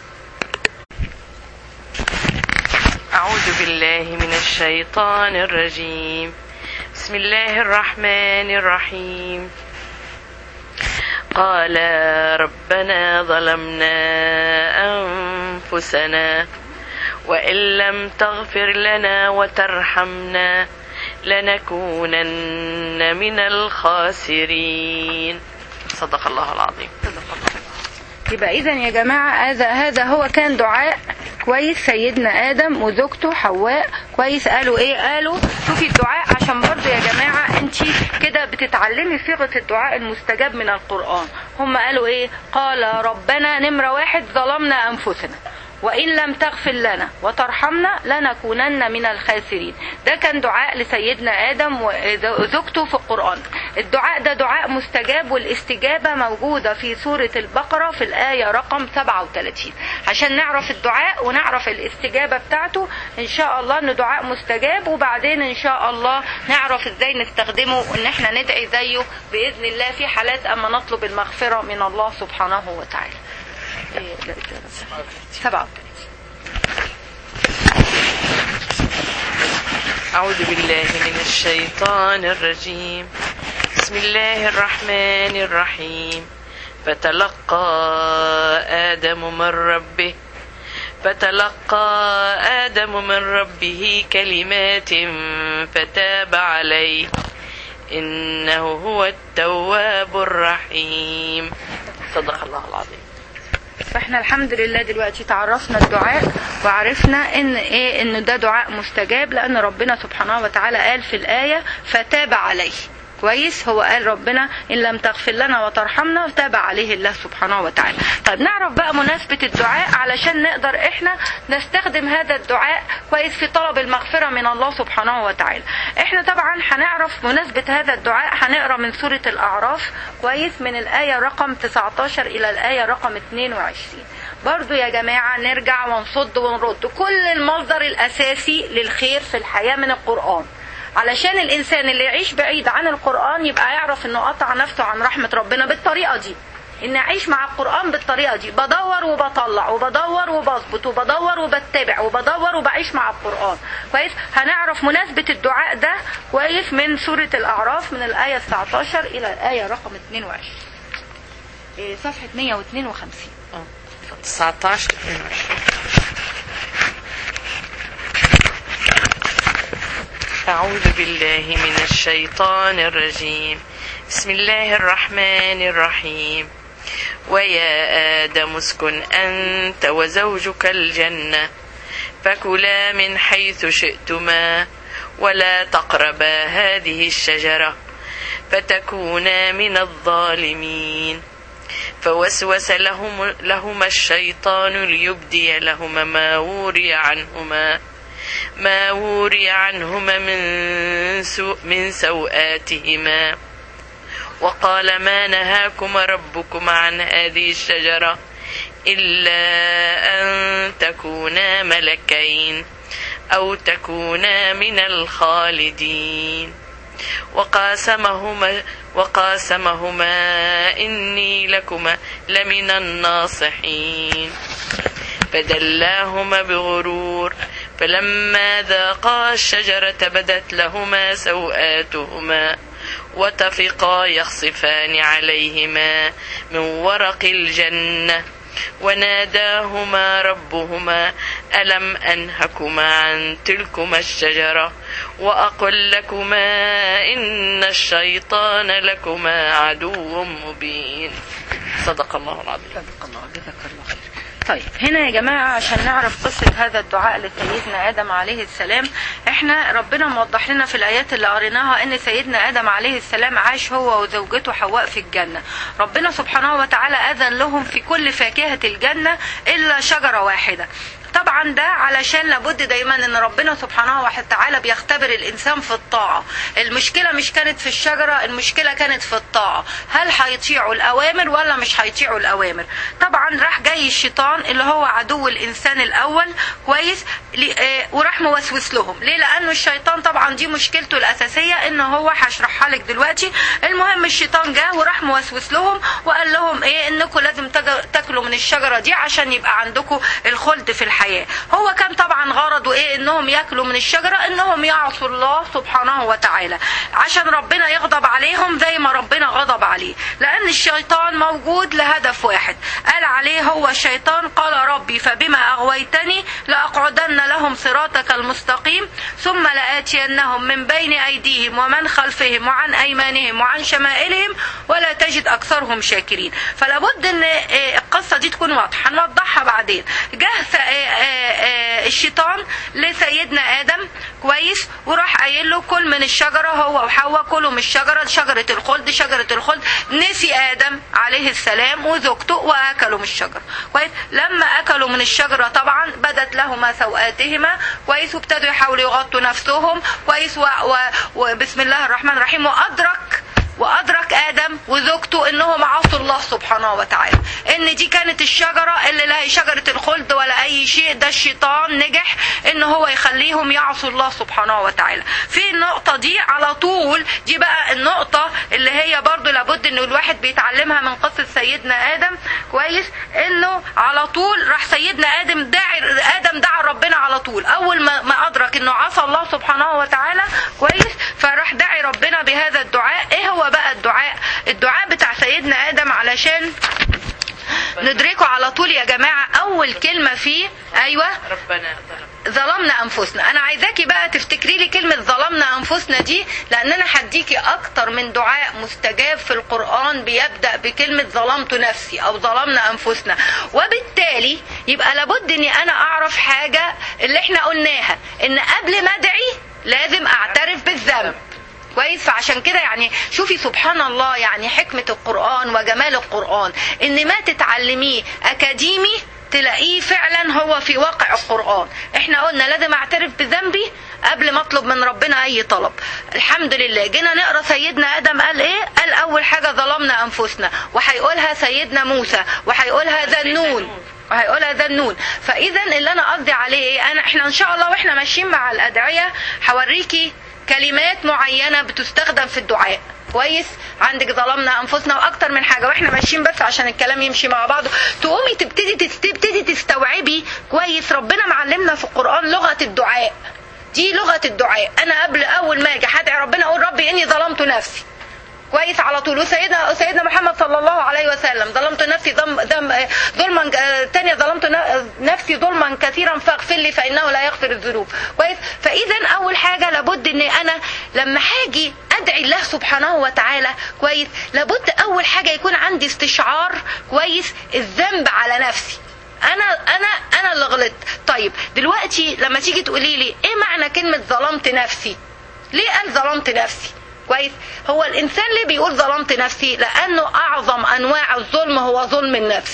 أعوذ بالله من الشيطان الرجيم. بسم الله الرحمن الرحيم. قال ربنا ظلمنا أنفسنا وإن لم تغفر لنا وترحمنا لنكونن من الخاسرين. صدق الله العظيم. يبقى إذن يا جماعة هذا هذا هو كان دعاء كويس سيدنا آدم وزوجته حواء كويس. قالوا إيه؟ قالوا شوفي الدعاء عشان برضو يا جماعة أنتي كده بتتعلمي صيغة الدعاء المستجاب من القرآن. هم قالوا إيه؟ قال ربنا نمرة واحد ظلمنا أنفسنا وإن لم تغفر لنا وترحمنا لنكونن من الخاسرين. ده كان دعاء لسيدنا آدم وزوجته في القرآن. الدعاء ده دعاء مستجاب، والاستجابة موجودة في سورة البقرة في الآية رقم سبعة وثلاثين. عشان نعرف الدعاء ونعرف الاستجابة بتاعته إن شاء الله إنه دعاء مستجاب، وبعدين إن شاء الله نعرف إزاي نستخدمه وإن احنا ندعي زيه بإذن الله في حالات أما نطلب المغفرة من الله سبحانه وتعالى. سبعة. أعوذ بالله من الشيطان الرجيم. بسم الله الرحمن الرحيم. فتلقى آدم من ربه فتلقى آدم من ربه كلمات فتاب عليه إنه هو التواب الرحيم. صدق الله العظيم. فاحنا الحمد لله دلوقتي تعرفنا الدعاء وعرفنا ان ايه ان ده دعاء مستجاب، لان ربنا سبحانه وتعالى قال في الآية فتاب عليه كويس. هو قال ربنا إن لم تغفر لنا وترحمنا تاب عليه الله سبحانه وتعالى. طيب نعرف بقى مناسبة الدعاء علشان نقدر احنا نستخدم هذا الدعاء كويس في طلب المغفرة من الله سبحانه وتعالى. احنا طبعا هنعرف مناسبة هذا الدعاء. هنقرأ من سورة الأعراف كويس من الآية رقم تسعة عشر إلى الآية رقم اثنين وعشرين. برضو يا جماعة نرجع ونصد ونرد كل المصدر الأساسي للخير في الحياة من القرآن، علشان الإنسان اللي يعيش بعيد عن القرآن يبقى يعرف إنه قطع نفسه عن رحمة ربنا بالطريقة دي. إن أعيش مع القرآن بالطريقة دي، بدور وبطلع وبدور وبظبط وبدور وبتبع وبدور وبعيش مع القرآن كويس. هنعرف مناسبة الدعاء ده كويس من سورة الأعراف من الآية تسعة عشر إلى الآية رقم اثنين وعشرين. إيه صفحة مية واثنين وخمسين. تسعة عشر اثنين وعشرين. أعوذ بالله من الشيطان الرجيم. بسم الله الرحمن الرحيم. ويا آدم اسكن أنت وزوجك الجنة فكلا من حيث شئتما ولا تقربا هذه الشجرة فتكونا من الظالمين. فوسوس لهم لهما الشيطان ليبدي لهما ما وري عنهما ما وري عنهما من, سوء من سوآتهما وقال ما نهاكما ربكما عن هذه الشجرة إلا أن تكونا ملكين أو تكونا من الخالدين وقاسمهما, وقاسمهما إني لكما لمن الناصحين فدلاهما بغرور فلما ذاقا الشجرة بدت لهما سوآتهما وطفقا يخصفان عليهما من ورق الجنة وناداهما ربهما ألم أنهكما عن تلكما الشجرة وأقل لكما إن الشيطان لكما عدو مبين. صدق الله العظيم. صدق الله. جزاك الله خير. طيب هنا يا جماعة عشان نعرف قصة هذا الدعاء لسيدنا آدم عليه السلام، احنا ربنا موضح لنا في الآيات اللي قريناها ان سيدنا آدم عليه السلام عاش هو وزوجته حواء في الجنة. ربنا سبحانه وتعالى أذن لهم في كل فاكهة الجنة إلا شجرة واحدة. طبعا ده علشان لابد دايما ان ربنا سبحانه وتعالى بيختبر الانسان في الطاعة. المشكلة مش كانت في الشجرة، المشكلة كانت في الطاعة. هل هيطيعوا الاوامر ولا مش هيطيعوا الاوامر؟ طبعا راح جاي الشيطان اللي هو عدو الانسان الاول كويس وراح موسوس لهم. ليه؟ لانه الشيطان طبعا دي مشكلته الاساسية ان هو هشرحها لك دلوقتي. المهم الشيطان جه وراح موسوس لهم وقال لهم ايه انكم لازم تاكلوا من الشجرة دي عشان يبقى عندكم الخلد في الحياة. هو كان طبعا غرضه ايه انهم ياكلوا من الشجرة، انهم يعصوا الله سبحانه وتعالى عشان ربنا يغضب عليهم زي ما ربنا غضب عليه. لان الشيطان موجود لهدف واحد قال عليه هو الشيطان قال ربي فبما اغويتني لاقعدن لهم صراطك المستقيم ثم لآتينهم من بين ايديهم ومن خلفهم وعن ايمانهم وعن شمائلهم ولا تجد اكثرهم شاكرين. فلابد ان القصة دي تكون واضحة، هنوضحها بعدين. جه الشيطان لسيدنا آدم كويس وراح قايل له كل من الشجرة، هو وحواء كلوا من الشجرة شجرة الخلد شجرة الخلد. نسي آدم عليه السلام وزوجته وأكلوا من الشجرة كويس. لما أكلوا من الشجرة طبعا بدت لهما سوآتهما كويس وابتدوا يحاولوا يغطوا نفسهم كويس وبسم الله الرحمن الرحيم وأدرك وأدرك آدم وزوجته إنهم عصوا الله سبحانه وتعالى، إن دي كانت الشجرة اللي لا هي شجرة الخلد ولا أي شيء. ده الشيطان نجح إن هو يخليهم يعصوا الله سبحانه وتعالى. في النقطة دي على طول، دي بقى النقطة اللي هي برضو لابد إنه الواحد بيتعلمها من قصة سيدنا آدم كويس. إنه على طول راح سيدنا آدم داعي آدم دعا ربنا على طول أول ما ما أدرك إنه عصى الله سبحانه وتعالى كويس، فراح داعي ربنا بهذا الدعاء. إيه هو بقى الدعاء؟ الدعاء بتاع سيدنا آدم علشان ندركه على طول يا جماعة. أول كلمة فيه أيوة ربنا ظلمنا أنفسنا. أنا عايزاكي بقى تفتكري لي كلمة ظلمنا أنفسنا دي، لأن أنا هديكي أكتر من دعاء مستجاب في القرآن بيبدأ بكلمة ظلمت نفسي أو ظلمنا أنفسنا. وبالتالي يبقى لابد أني أنا أعرف حاجة اللي احنا قلناها، إن قبل ما أدعي لازم أعترف بالذنب كويس. فعشان كده يعني شوفي سبحان الله يعني حكمة القرآن وجمال القرآن، ان ما تتعلميه اكاديمي تلاقيه فعلا هو في واقع القرآن. احنا قلنا لازم اعترف بذنبي قبل ما اطلب من ربنا اي طلب. الحمد لله جينا نقرأ سيدنا آدم قال ايه؟ قال اول حاجة ظلمنا انفسنا، وهيقولها سيدنا موسى وهيقولها ذنون وهيقولها ذنون. فاذا اللي انا قصدي عليه ايه؟ انا احنا ان شاء الله واحنا ماشيين مع الادعية هوريكي كلمات معينة بتستخدم في الدعاء كويس. عندك ظلمنا انفسنا واكتر من حاجة واحنا ماشيين بس عشان الكلام يمشي مع بعضه تقومي تبتدي تبتدي تستوعبي كويس. ربنا معلمنا في القرآن لغة الدعاء، دي لغة الدعاء. انا قبل اول ما اجي هدعي ربنا اقول ربي اني ظلمت نفسي كويس على طول. وسيدنا سيدنا محمد صلى الله عليه وسلم ظلمت نفسي ظلما تانية ظلمت نفسي ظلما كثيرا فاغفر لي فانه لا يغفر الذنوب كويس. فاذا اول حاجه لابد ان انا لما هاجي ادعي الله سبحانه وتعالى كويس لابد اول حاجه يكون عندي استشعار كويس الذنب على نفسي. انا انا انا اللي غلطت. طيب دلوقتي لما تيجي تقولي لي ايه معنى كلمه ظلمت نفسي؟ ليه قال ظلمت نفسي كويس؟ هو الانسان ليه بيقول ظلمت نفسي؟ لانه اعظم انواع الظلم هو ظلم النفس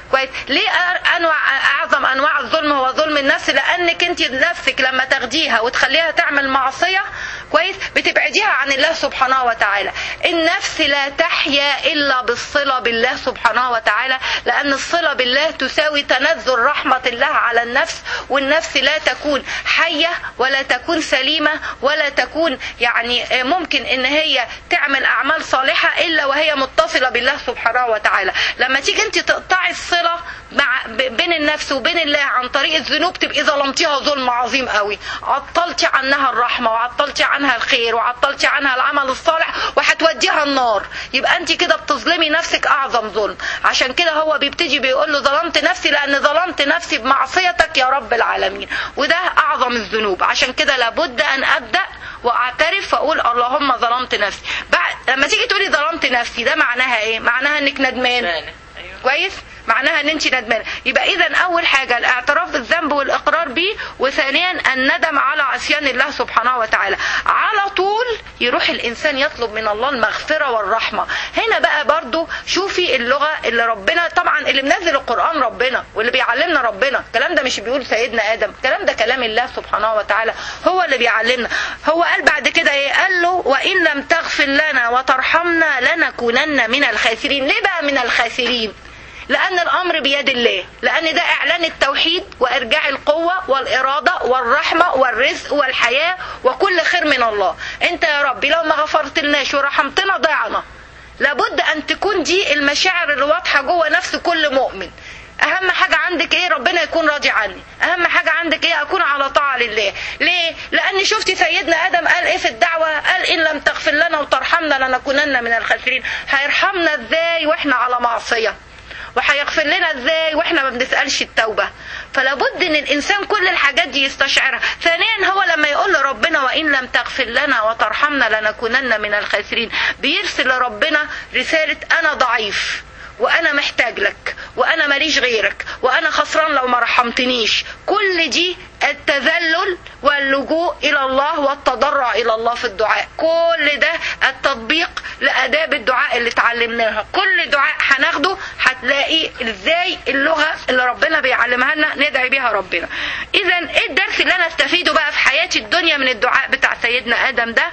كويس. ليه انواع اعظم انواع الظلم هو ظلم النفس؟ لانك انت نفسك لما تاخديها وتخليها تعمل معصيه كويس بتبعديها عن الله سبحانه وتعالى. النفس لا تحيا الا بالصله بالله سبحانه وتعالى، لان الصله بالله تساوي تنزل رحمه الله على النفس، والنفس لا تكون حيه ولا تكون سليمه ولا تكون يعني ممكن ان هي تعمل اعمال صالحه الا وهي متصله بالله سبحانه وتعالى. لما تيجي انت تقطعي الصله مع بين النفس وبين الله عن طريق الذنوب تبقي ظلمتيها ظلم عظيم قوي، عطلتي عنها الرحمه وعطلتي عنها الخير وعطلتي عنها العمل الصالح وهتوديها النار. يبقى انت كده بتظلمي نفسك اعظم ظلم. عشان كده هو بيبتدي بيقول له ظلمت نفسي لان ظلمت نفسي بمعصيتك يا رب العالمين، وده اعظم الذنوب. عشان كده لابد ان ابدا واعترف واقول اللهم ظلمت نفسي. بعد لما تيجي تقولي ظلمت نفسي ده معناها ايه؟ معناها انك ندمان. كويس؟ معناها ان انت ندمانه. يبقى اذا اول حاجه الاعتراف بالذنب والاقرار به، وثانيا الندم على عصيان الله سبحانه وتعالى. على طول يروح الانسان يطلب من الله المغفره والرحمه. هنا بقى برضو شوفي اللغه اللي ربنا، طبعا اللي منزل القران ربنا واللي بيعلمنا ربنا، الكلام ده مش بيقول سيدنا ادم، الكلام ده كلام الله سبحانه وتعالى هو اللي بيعلمنا. هو قال بعد كده ايه؟ قال له وان لم تغفر لنا وترحمنا لنكونن من الخاسرين. ليه بقى من الخاسرين؟ لأن الأمر بيد الله، لأن ده إعلان التوحيد وإرجاع القوة والإرادة والرحمة والرزق والحياة وكل خير من الله. أنت يا ربي لو ما غفرت لناش ورحمتنا ضيعنا. لابد أن تكون دي المشاعر اللي واضحة جوه نفس كل مؤمن. أهم حاجة عندك إيه؟ ربنا يكون راضي عني. أهم حاجة عندك إيه؟ أكون على طاعة لله. ليه؟ لأن شفتي سيدنا آدم قال إيه في الدعوة؟ قال إن لم تغفر لنا وترحمنا لنكونن من الخاسرين. هيرحمنا إزاي وإحنا على معصية؟ وهيغفر لنا ازاي واحنا ما بنسألش التوبة؟ فلابد ان الانسان كل الحاجات دي يستشعرها. ثانيا هو لما يقول لربنا وان لم تغفر لنا وترحمنا لنكونن من الخاسرين، بيرسل لربنا رسالة انا ضعيف وانا محتاج لك وانا ماليش غيرك وانا خسران لو ما رحمتنيش. كل دي التذلل واللجوء الى الله والتضرع الى الله في الدعاء. كل ده التطبيق لاداب الدعاء اللي اتعلمناها. كل دعاء هناخده هتلاقي ازاي اللغه اللي ربنا بيعلمها لنا ندعي بيها ربنا. اذا ايه الدرس اللي انا استفيده بقى في حياتي الدنيا من الدعاء بتاع سيدنا ادم ده؟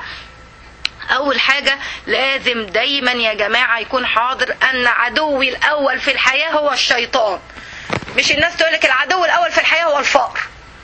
اول حاجة لازم دايما يا جماعة يكون حاضر ان عدوي الاول في الحياة هو الشيطان. مش الناس تقولك العدو الاول في الحياة هو الفقر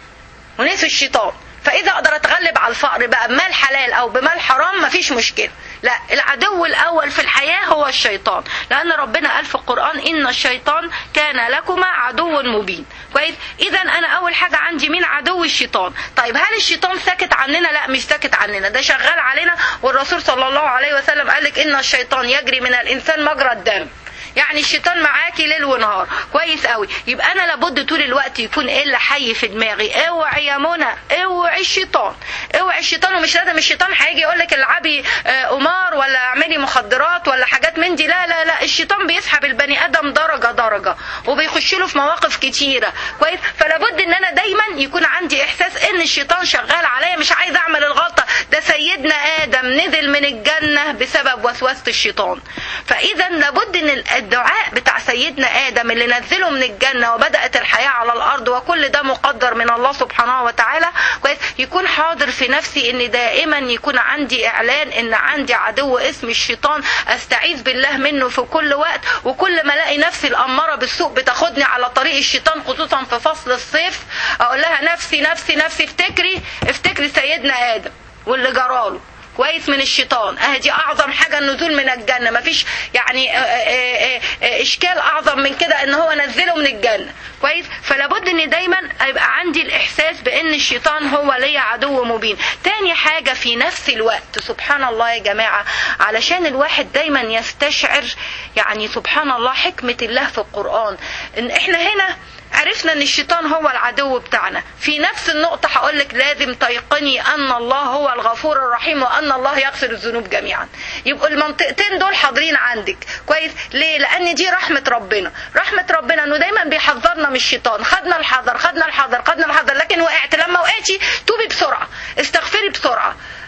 ونسوا الشيطان، فاذا اقدر اتغلب على الفقر بقى بمال حلال او بمال حرام مفيش مشكلة. لا، العدو الاول في الحياة هو الشيطان، لان ربنا قال في القرآن ان الشيطان كان لكما عدو مبين. كويس؟ اذا انا اول حاجة عندي مين؟ عدو الشيطان. طيب هل الشيطان ساكت عننا؟ لا، مش ساكت عننا، ده شغال علينا. والرسول صلى الله عليه وسلم قالك ان الشيطان يجري من الانسان مجرى الدم. يعني الشيطان معاكي ليل ونهار. كويس قوي. يبقى انا لابد طول الوقت يكون ايه اللي حي في دماغي؟ اوعي يا منى، اوعي الشيطان، اوعي الشيطان. ومش لازم الشيطان هيجي يقول لك العبي قمار ولا اعملي مخدرات ولا حاجات من دي. لا لا لا، الشيطان بيسحب البني ادم درجه درجه وبيخش له في مواقف كتيره. كويس؟ فلابد ان انا دايما يكون عندي احساس ان الشيطان شغال عليا، مش عايز اعمل الغلطه. ده سيدنا ادم نزل من الجنه بسبب وسوسه الشيطان. فاذا لابد ان الدعاء بتاع سيدنا آدم اللي نزله من الجنة وبدأت الحياة على الأرض وكل ده مقدر من الله سبحانه وتعالى، كويس، يكون حاضر في نفسي ان دائما يكون عندي إعلان ان عندي عدو اسم الشيطان، أستعيذ بالله منه في كل وقت. وكل ما الاقي نفسي الأمارة بالسوء بتاخدني على طريق الشيطان خصوصا في فصل الصيف، أقول لها نفسي نفسي نفسي افتكري افتكري سيدنا آدم واللي جراله كويس من الشيطان. اه دي اعظم حاجة النزول من الجنة. مفيش يعني اه اه اه اشكال اعظم من كده ان هو نزله من الجنة. كويس؟ فلابد ان دايما يبقى عندي الاحساس بان الشيطان هو لي عدو مبين. تاني حاجة في نفس الوقت، سبحان الله يا جماعة، علشان الواحد دايما يستشعر يعني سبحان الله حكمة الله في القرآن، ان احنا هنا عرفنا ان الشيطان هو العدو بتاعنا. في نفس النقطة هقولك لازم تيقني ان الله هو الغفور الرحيم وان الله يغفر الذنوب جميعا. يبقوا المنطقتين دول حاضرين عندك. كويس؟ ليه؟ لان دي رحمة ربنا. رحمة ربنا انه دايما بيحذرنا من الشيطان. خدنا الحذر خدنا الحذر خدنا الحذر لكن وقعت. لما وقعتي توبي بسرعة، استغفري بسرعة،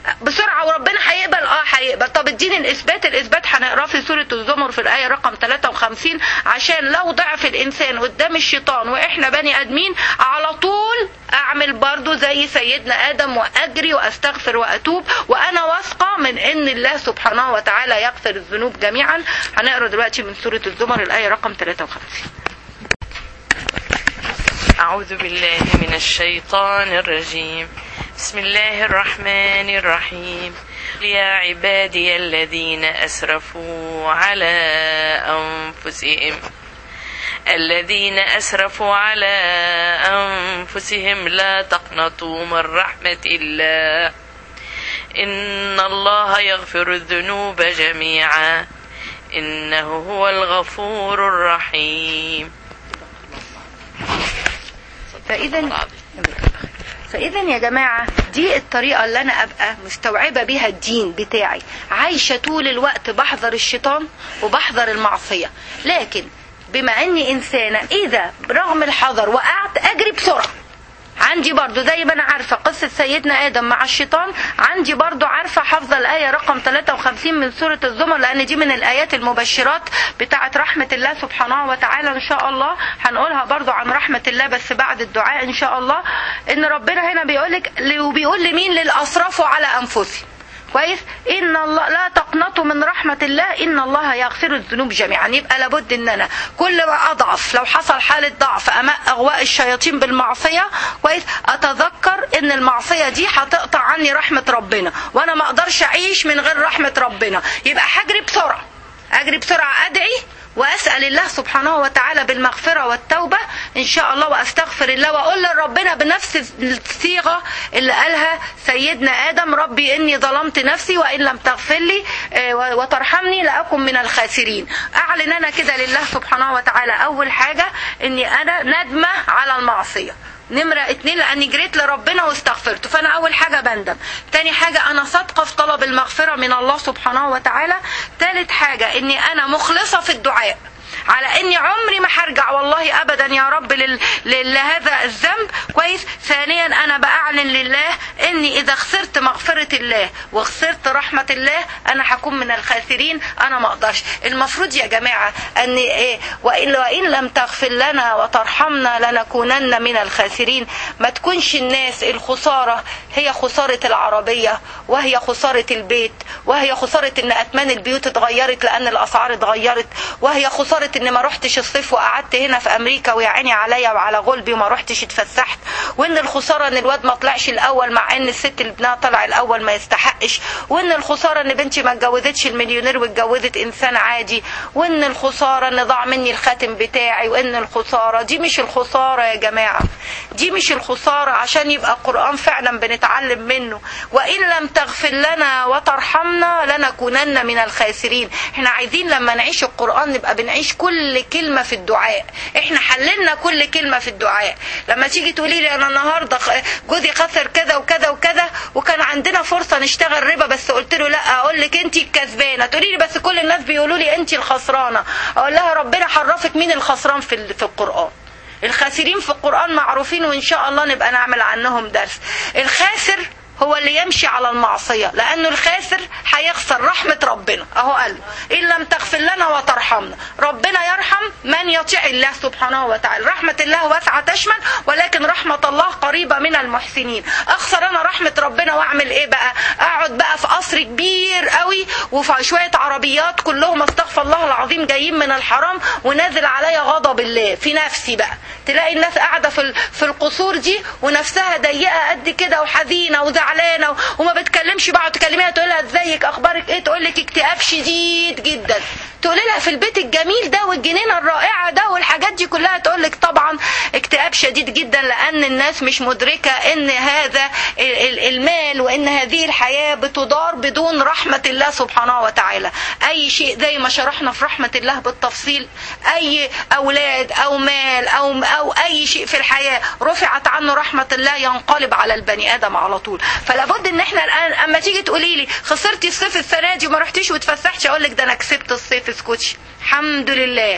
بسرعة وربنا هيقبل؟ اه هيقبل. طب اديني الاثبات. الاثبات هنقراه في سورة الزمر في الاية رقم ثلاثة وخمسين، عشان لو ضعف الانسان قدام الشيطان واحنا بني ادمين على طول اعمل برضو زي سيدنا ادم واجري واستغفر واتوب، وانا واثقة من ان الله سبحانه وتعالى يغفر الذنوب جميعا. هنقرا دلوقتي من سورة الزمر الاية رقم ثلاثة وخمسين. أعوذ بالله من الشيطان الرجيم. بسم الله الرحمن الرحيم. يا عبادي الذين أسرفوا على أنفسهم الذين أسرفوا على أنفسهم لا تقنطوا من رحمة الله إن الله يغفر الذنوب جميعا إنه هو الغفور الرحيم. فإذا فإذا يا جماعة دي الطريقة اللي أنا أبقى مستوعبة بيها الدين بتاعي، عايشة طول الوقت بحذر الشيطان وبحذر المعصية، لكن بما أني إنسانة إذا برغم الحذر وقعت أجري بسرعة. عندي برضو زي ما أنا عارفة قصة سيدنا آدم مع الشيطان، عندي برضو عارفة حافظة الآية رقم ثلاثة وخمسين من سورة الزمر، لأن دي من الآيات المبشرات بتاعة رحمة الله سبحانه وتعالى. إن شاء الله هنقولها برضو عن رحمة الله بس بعد الدعاء إن شاء الله. إن ربنا هنا بيقولك، وبيقول لمين؟ للأسرفوا على أنفسهم. كويس؟ إن الله لا تقنطوا من رحمة الله إن الله يغفر الذنوب جميعا. يبقى لابد إن أنا كل ما أضعف، لو حصل حالة ضعف أمام أغواء الشياطين بالمعصية، كويس، أتذكر إن المعصية دي هتقطع عني رحمة ربنا، وأنا ما أقدرش أعيش من غير رحمة ربنا. يبقى هجري بسرعة، أجري بسرعة أدعي وأسأل الله سبحانه وتعالى بالمغفرة والتوبة إن شاء الله، وأستغفر الله وأقول لربنا بنفس الصيغة اللي قالها سيدنا آدم: ربي إني ظلمت نفسي وإن لم تغفر لي وترحمني لأكن من الخاسرين. أعلن أنا كده لله سبحانه وتعالى أول حاجة إني أنا ندمة على المعصية. نمرة اتنين لأني جريت لربنا واستغفرته، فأنا أول حاجة بندم. تاني حاجة أنا صادقة في طلب المغفرة من الله سبحانه وتعالى. تالت حاجة إني أنا مخلصة في الدعاء على اني عمري ما هرجع والله ابدا يا رب لل... لهذا الذنب. كويس. ثانيا انا باعلن لله اني اذا خسرت مغفرة الله وخسرت رحمة الله انا هكون من الخاسرين. انا ما اقدرش. المفروض يا جماعة ان ايه وإن, وإن لم تغفر لنا وترحمنا لنكونن من الخاسرين. ما تكونش الناس الخسارة هي خسارة العربية، وهي خسارة البيت، وهي خسارة ان اثمان البيوت اتغيرت لان الاسعار اتغيرت، وهي خسارة ان ما رحتش الصيف وقعدت هنا في امريكا ويا عيني عليا وعلى غلبي وما رحتش اتفسحت، وان الخساره ان الواد ما طلعش الاول مع ان الست اللي ابنها طلع الاول ما يستحقش، وان الخساره ان بنتي ما اتجوزتش المليونير واتجوزت انسان عادي، وان الخساره ان ضاع مني الخاتم بتاعي، وان الخساره دي مش الخساره يا جماعه، دي مش الخساره عشان يبقى القرآن فعلا بنتعلم منه. وان لم تغفر لنا وترحمنا لنكونن من الخاسرين. احنا عايزين لما نعيش القرآن نبقى بنعيش كل كلمة في الدعاء. احنا حللنا كل كلمة في الدعاء. لما تيجي تقولي لي انا النهاردة جوزي خسر كذا وكذا وكذا وكان عندنا فرصة نشتغل ربا بس قلت له لا، اقول لك انت الكسبانة. تقولي لي بس كل الناس بيقولوا لي انت الخسرانة. اقول لها ربنا حرفك مين الخسران في في القرآن. الخاسرين في القرآن معروفين وان شاء الله نبقى نعمل عنهم درس. الخاسر هو اللي يمشي على المعصية، لأنه الخاسر هيخسر رحمة ربنا. أهو قال إن لم تغفر لنا وترحمنا. ربنا يرحم من يطيع الله سبحانه وتعالى. رحمة الله واسعة تشمل، ولكن رحمة الله قريبة من المحسنين. أخسر أنا رحمة ربنا وأعمل إيه بقى؟ أقعد بقى في قصر كبير قوي وفي شوية عربيات كلهم استغفر الله العظيم جايين من الحرام ونازل عليا غضب الله في نفسي بقى. تلاقي الناس قاعدة في في القصور دي ونفسها ضيقة قد كده وحزينة وزعلانة وما بتكلمش بعض. تكلميها تقول لها ازيك اخبارك ايه، تقول لك اكتئاب شديد جدا. تقول لها في البيت الجميل ده والجنينة الرائعة ده والحاجات دي كلها، تقول لك طبعا اكتئاب شديد جدا، لان الناس مش مدركة ان هذا المال وان هذه الحياة بتدار بدون رحمة الله سبحانه وتعالى. اي شيء زي ما شرحنا في رحمة الله بالتفصيل، اي اولاد او مال او او اي شيء في الحياة رفعت عنه رحمة الله ينقلب على البني ادم على طول. فلا بد ان احنا الان اما تيجي تقولي لي خسرتي الصيف السنة دي وما رحتيش وتفسحتش، اقول لك ده انا كسبت الصيف. اسكتش، الحمد لله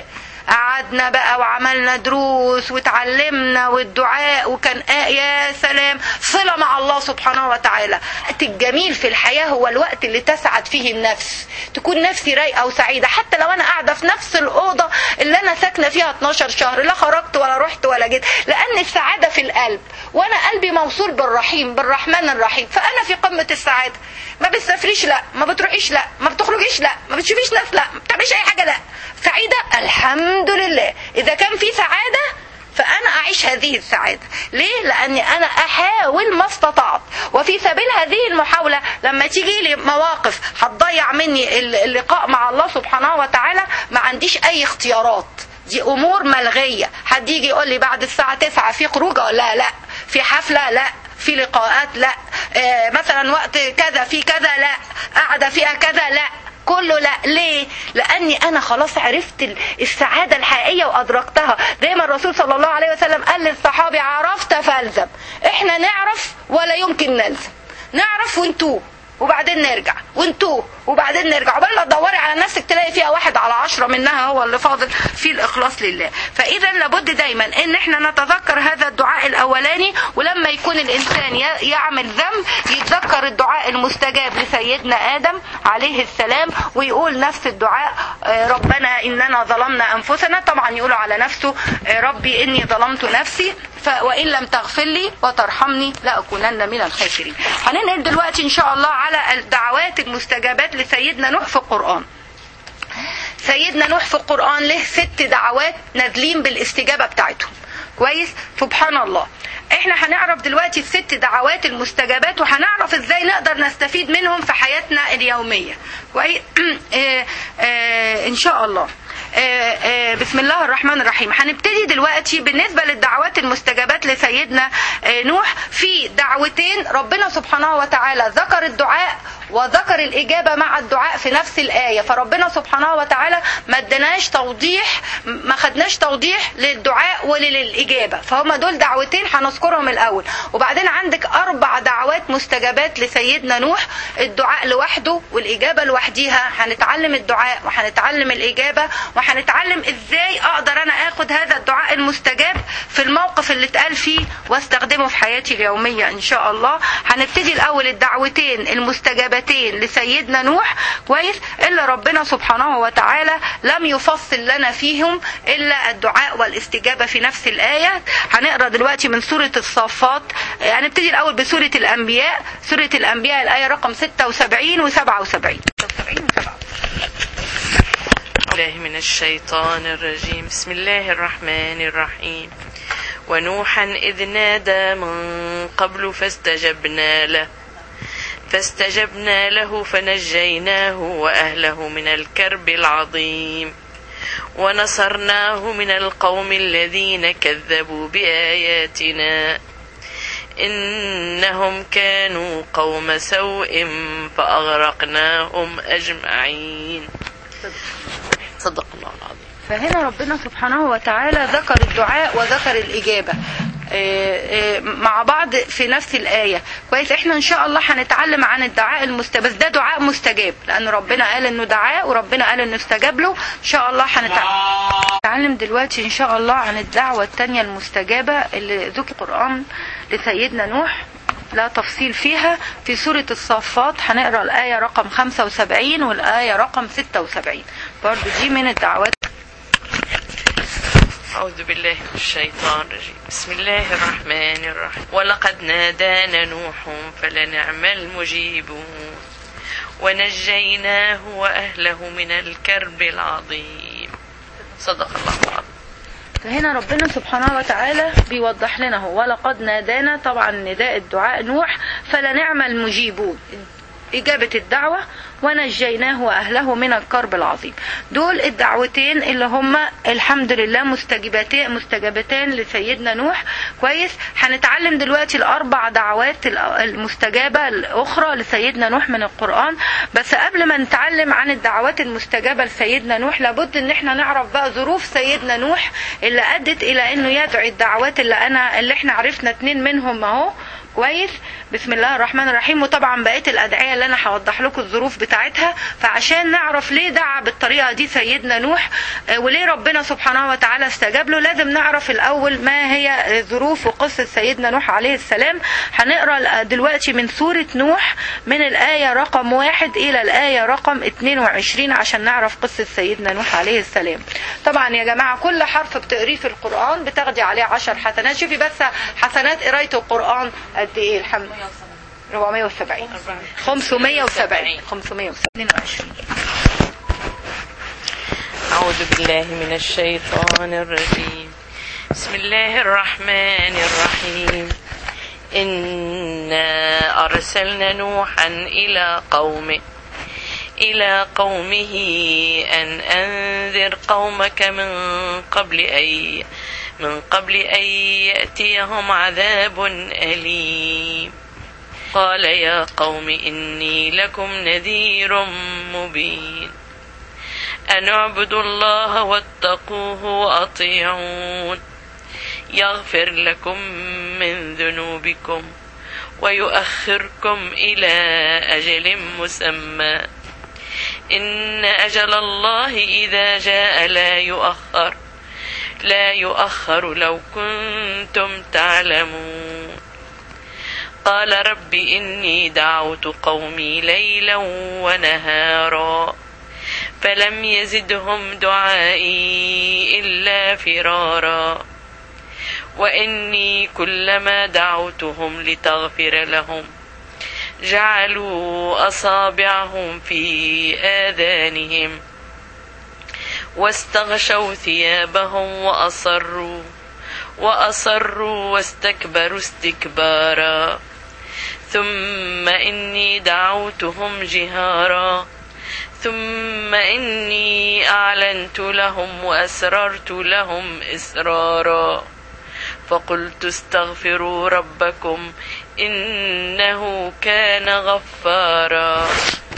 قعدنا بقى وعملنا دروس وتعلمنا والدعاء، وكان آه يا سلام صلة مع الله سبحانه وتعالى. الجميل في الحياة هو الوقت اللي تسعد فيه النفس، تكون نفسي رايقة وسعيدة، حتى لو أنا قاعدة في نفس الأوضة اللي أنا ساكنة فيها اتناشر شهر، لا خرجت ولا رحت ولا جيت، لأن السعادة في القلب، وأنا قلبي موصول بالرحيم بالرحمن الرحيم، فأنا في قمة السعادة. ما بتسافريش لا، ما بتروحيش لا، ما بتخرجيش لا، ما بتشوفيش ناس لا، ما بتعمليش أي حاجة لا، سعيدة الحمد لله. إذا كان في سعادة فأنا أعيش هذه السعادة. ليه؟ لأني أنا أحاول ما استطعت، وفي سبيل هذه المحاولة لما تيجي لي مواقف هتضيع مني اللقاء مع الله سبحانه وتعالى، ما عنديش أي اختيارات، دي أمور ملغية. حد يجي يقول لي بعد الساعة تسعة في خروجة، لا لا، في حفلة لا، في لقاءات لا، آه مثلا وقت كذا في كذا لا، قاعدة فيها كذا لا، كله لا. ليه؟ لأني أنا خلاص عرفت السعادة الحقيقية وأدركتها. زي ما الرسول صلى الله عليه وسلم قال للصحابي عرفت فالزم. إحنا نعرف ولا يمكن نلزم، نعرف ونتوه وبعدين نرجع، ونتوه وبعدين نرجع، وبلا تدوري على نفسك تلاقي فيها واحد على عشرة منها هو اللي فاضل في الإخلاص لله. فإذا لابد دايما إن إحنا نتذكر هذا الدعاء الأولاني، ولما يكون الإنسان يعمل ذنب يتذكر الدعاء المستجاب لسيدنا آدم عليه السلام، ويقول نفس الدعاء ربنا إننا ظلمنا أنفسنا. طبعا يقولوا على نفسه ربي إني ظلمت نفسي وإن لم تغفر لي وترحمني لأكونن من الخاسرين. هننقل دلوقتي إن شاء الله على الدعوات المستجابات لسيدنا نوح في القرآن. سيدنا نوح في القرآن له ست دعوات نازلين بالاستجابة بتاعتهم. كويس؟ سبحان الله. احنا هنعرف دلوقتي الست دعوات المستجابات، وهنعرف ازاي نقدر نستفيد منهم في حياتنا اليومية. كويس؟ اه اه ان شاء الله. آه آه بسم الله الرحمن الرحيم. هنبتدي دلوقتي بالنسبة للدعوات المستجابات لسيدنا آه نوح. في دعوتين ربنا سبحانه وتعالى ذكر الدعاء وذكر الإجابة مع الدعاء في نفس الآية، فربنا سبحانه وتعالى ما ادناش توضيح، ما خدناش توضيح للدعاء وللإجابة، فهم دول دعوتين هنذكرهم الأول. وبعدين عندك أربع دعوات مستجابات لسيدنا نوح، الدعاء لوحده والإجابة لوحديها. هنتعلم الدعاء وهنتعلم الإجابة، وهنتعلم ازاي اقدر انا اخد هذا الدعاء المستجاب في الموقف اللي اتقال فيه واستخدمه في حياتي اليومية ان شاء الله. هنبتدي الاول الدعوتين المستجابتين لسيدنا نوح. كويس؟ الا ربنا سبحانه وتعالى لم يفصل لنا فيهم الا الدعاء والاستجابة في نفس الآية. هنقرأ دلوقتي من سورة الصافات. هنبتدي الاول بسورة الانبياء، سورة الانبياء الآية رقم ستة وسبعين وسبعة وسبعين. الله من الشيطان الرجيم. بسم الله الرحمن الرحيم. ونوحا إذ نادى من قبل فاستجبنا له فاستجبنا له فنجيناه وأهله من الكرب العظيم ونصرناه من القوم الذين كذبوا بآياتنا إنهم كانوا قوم سوء فأغرقناهم أجمعين. صدق الله العظيم. فهنا ربنا سبحانه وتعالى ذكر الدعاء وذكر الإجابة مع بعض في نفس الآية. كويس؟ احنا ان شاء الله هنتعلم عن الدعاء المستجاب، بس ده دعاء مستجاب لأن ربنا قال انه دعاء وربنا قال انه استجاب له. ان شاء الله هنتعلم دلوقتي ان شاء الله عن الدعوة التانية المستجابة اللي ذكر القرآن لسيدنا نوح، لا تفصيل فيها، في سورة الصافات. هنقرأ الآية رقم خمسة وسبعين والآية رقم ستة وسبعين، برضو دي من الدعوات. أعوذ بالله من الشيطان الرجيم. بسم الله الرحمن الرحيم. ولقد نادانا نوح فلنعم المجيبون ونجيناه وأهله من الكرب العظيم. صدق الله العظيم. فهنا ربنا سبحانه وتعالى بيوضح لنا هو ولقد نادانا، طبعا نداء الدعاء نوح، فلنعم المجيبون إجابة الدعوة، ونجيناه وأهله من الكرب العظيم. دول الدعوتين اللي هم الحمد لله مستجابتين مستجابتين لسيدنا نوح. كويس؟ هنتعلم دلوقتي الأربع دعوات المستجابة الأخرى لسيدنا نوح من القرآن. بس قبل ما نتعلم عن الدعوات المستجابة لسيدنا نوح لابد ان احنا نعرف بقى ظروف سيدنا نوح اللي أدت إلى انه يدعي الدعوات اللي أنا اللي احنا عرفنا اتنين منهم اهو. كويس. بسم الله الرحمن الرحيم. وطبعا بقيه الادعيه اللي انا هوضح لكم الظروف بتاعتها، فعشان نعرف ليه دعا بالطريقه دي سيدنا نوح وليه ربنا سبحانه وتعالى استجاب له، لازم نعرف الاول ما هي ظروف وقصه سيدنا نوح عليه السلام. هنقرا دلوقتي من سوره نوح من الايه رقم واحد الى الايه رقم اتنين وعشرين عشان نعرف قصه سيدنا نوح عليه السلام. طبعا يا جماعه كل حرف بتقريه في القران بتاخدي عليه عشر حسنات. شوفي بس حسنات قرايه القران قد ايه؟ الحمد لله أربعمائة وسبعين خمسمائة وسبعين خمسمائة وسبعين. أعوذ بالله من الشيطان الرجيم. بسم الله الرحمن الرحيم. إنا أرسلنا نوحا إلى قومه إلى قومه أن أنذر قومك من قبل أن من قبل أن يأتيهم عذاب أليم. قال يا قوم إني لكم نذير مبين أن اعبدوا الله واتقوه وأطيعون يغفر لكم من ذنوبكم ويؤخركم إلى أجل مسمى إن أجل الله إذا جاء لا يؤخر لا يؤخر لو كنتم تعلمون. قال رب إني دعوت قومي ليلا ونهارا فلم يزدهم دعائي إلا فرارا وإني كلما دعوتهم لتغفر لهم جعلوا أصابعهم في آذانهم واستغشوا ثيابهم وأصروا وأصروا واستكبروا استكبارا ثم إني دعوتهم جهارا ثم إني أعلنت لهم وأسررت لهم إسرارا فقلت استغفروا ربكم إنه كان غفارا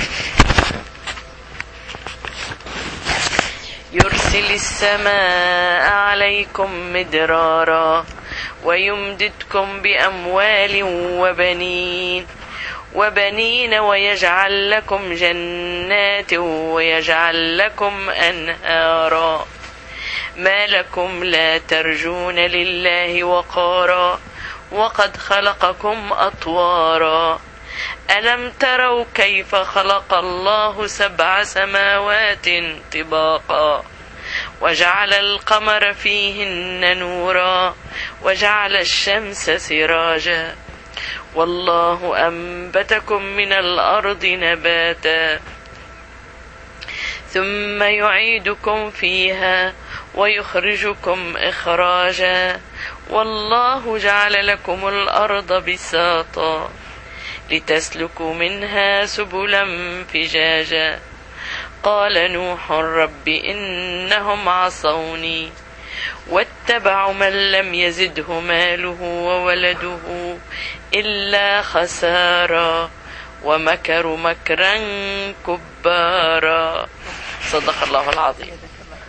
يرسل السماء عليكم مدرارا ويمددكم بأموال وبنين وبنين ويجعل لكم جنات ويجعل لكم أنهارا ما لكم لا ترجون لله وقارا وقد خلقكم أطوارا ألم تروا كيف خلق الله سبع سماوات طباقا وجعل القمر فيهن نورا وجعل الشمس سراجا والله أنبتكم من الأرض نباتا ثم يعيدكم فيها ويخرجكم إخراجا والله جعل لكم الأرض بساطا لتسلكوا منها سبلا فجاجا قال نوح رب إنهم عصوني واتبعوا من لم يزده ماله وولده إلا خسارا ومكروا مكرا كبارا. صدق الله العظيم.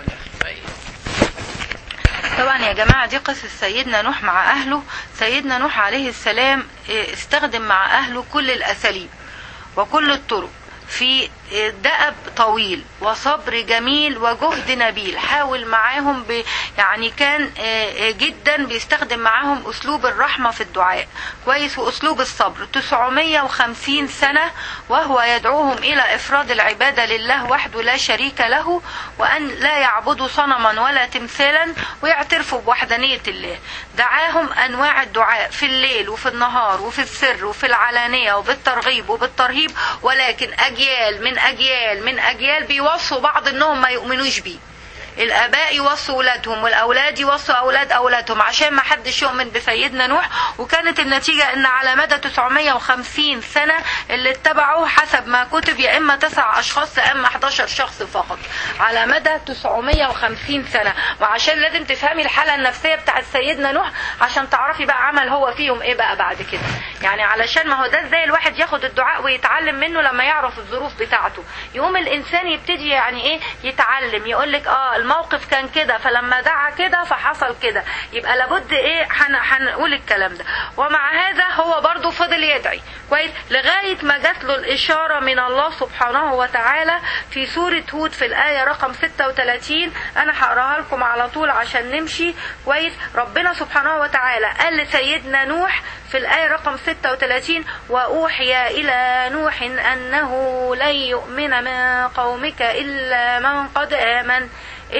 طبعا يا جماعة دي قصة سيدنا نوح مع أهله. سيدنا نوح عليه السلام استخدم مع أهله كل الأساليب وكل الطرق في دأب طويل وصبر جميل وجهد نبيل. حاول معاهم ب... يعني كان جدا بيستخدم معاهم أسلوب الرحمة في الدعاء كويس وأسلوب الصبر. تسعمائة وخمسين سنة وهو يدعوهم إلى إفراد العبادة لله وحده لا شريك له وأن لا يعبدوا صنما ولا تمثالا ويعترفوا بوحدانية الله. دعاهم أنواع الدعاء في الليل وفي النهار وفي السر وفي العلانية وبالترغيب وبالترهيب، ولكن أجيال من أجيال من أجيال بيوصوا بعض إنهم ما يؤمنوش بيه. الآباء يوصوا أولادهم والأولاد يوصوا أولاد أولادهم عشان ما حدش يؤمن بسيدنا نوح. وكانت النتيجة إن على مدى تسعمائة وخمسين سنة اللي اتبعوه حسب ما كتب يا إما تسع أشخاص يا إما أحد عشر شخص فقط على مدى تسعمائة وخمسين سنة. وعشان لازم تفهمي الحالة النفسية بتاعت سيدنا نوح عشان تعرفي بقى عمل هو فيهم إيه بقى بعد كده. يعني علشان ما هو ده إزاي الواحد ياخد الدعاء ويتعلم منه لما يعرف الظروف بتاعته. يقوم الإنسان يبتدي يعني إيه يتعلم، يقولك آه الموقف كان كده، فلما دعا كده فحصل كده. يبقى لابد ايه هنقول الكلام ده. ومع هذا هو برضو فضل يدعي كويس لغاية ما جات له الإشارة من الله سبحانه وتعالى في سورة هود في الآية رقم ستة وثلاثين. أنا هقراها لكم على طول عشان نمشي كويس. ربنا سبحانه وتعالى قال لسيدنا نوح في الآية رقم ستة وثلاثين: وأوحي إلى نوح أنه لن يؤمن من قومك إلا من قد آمن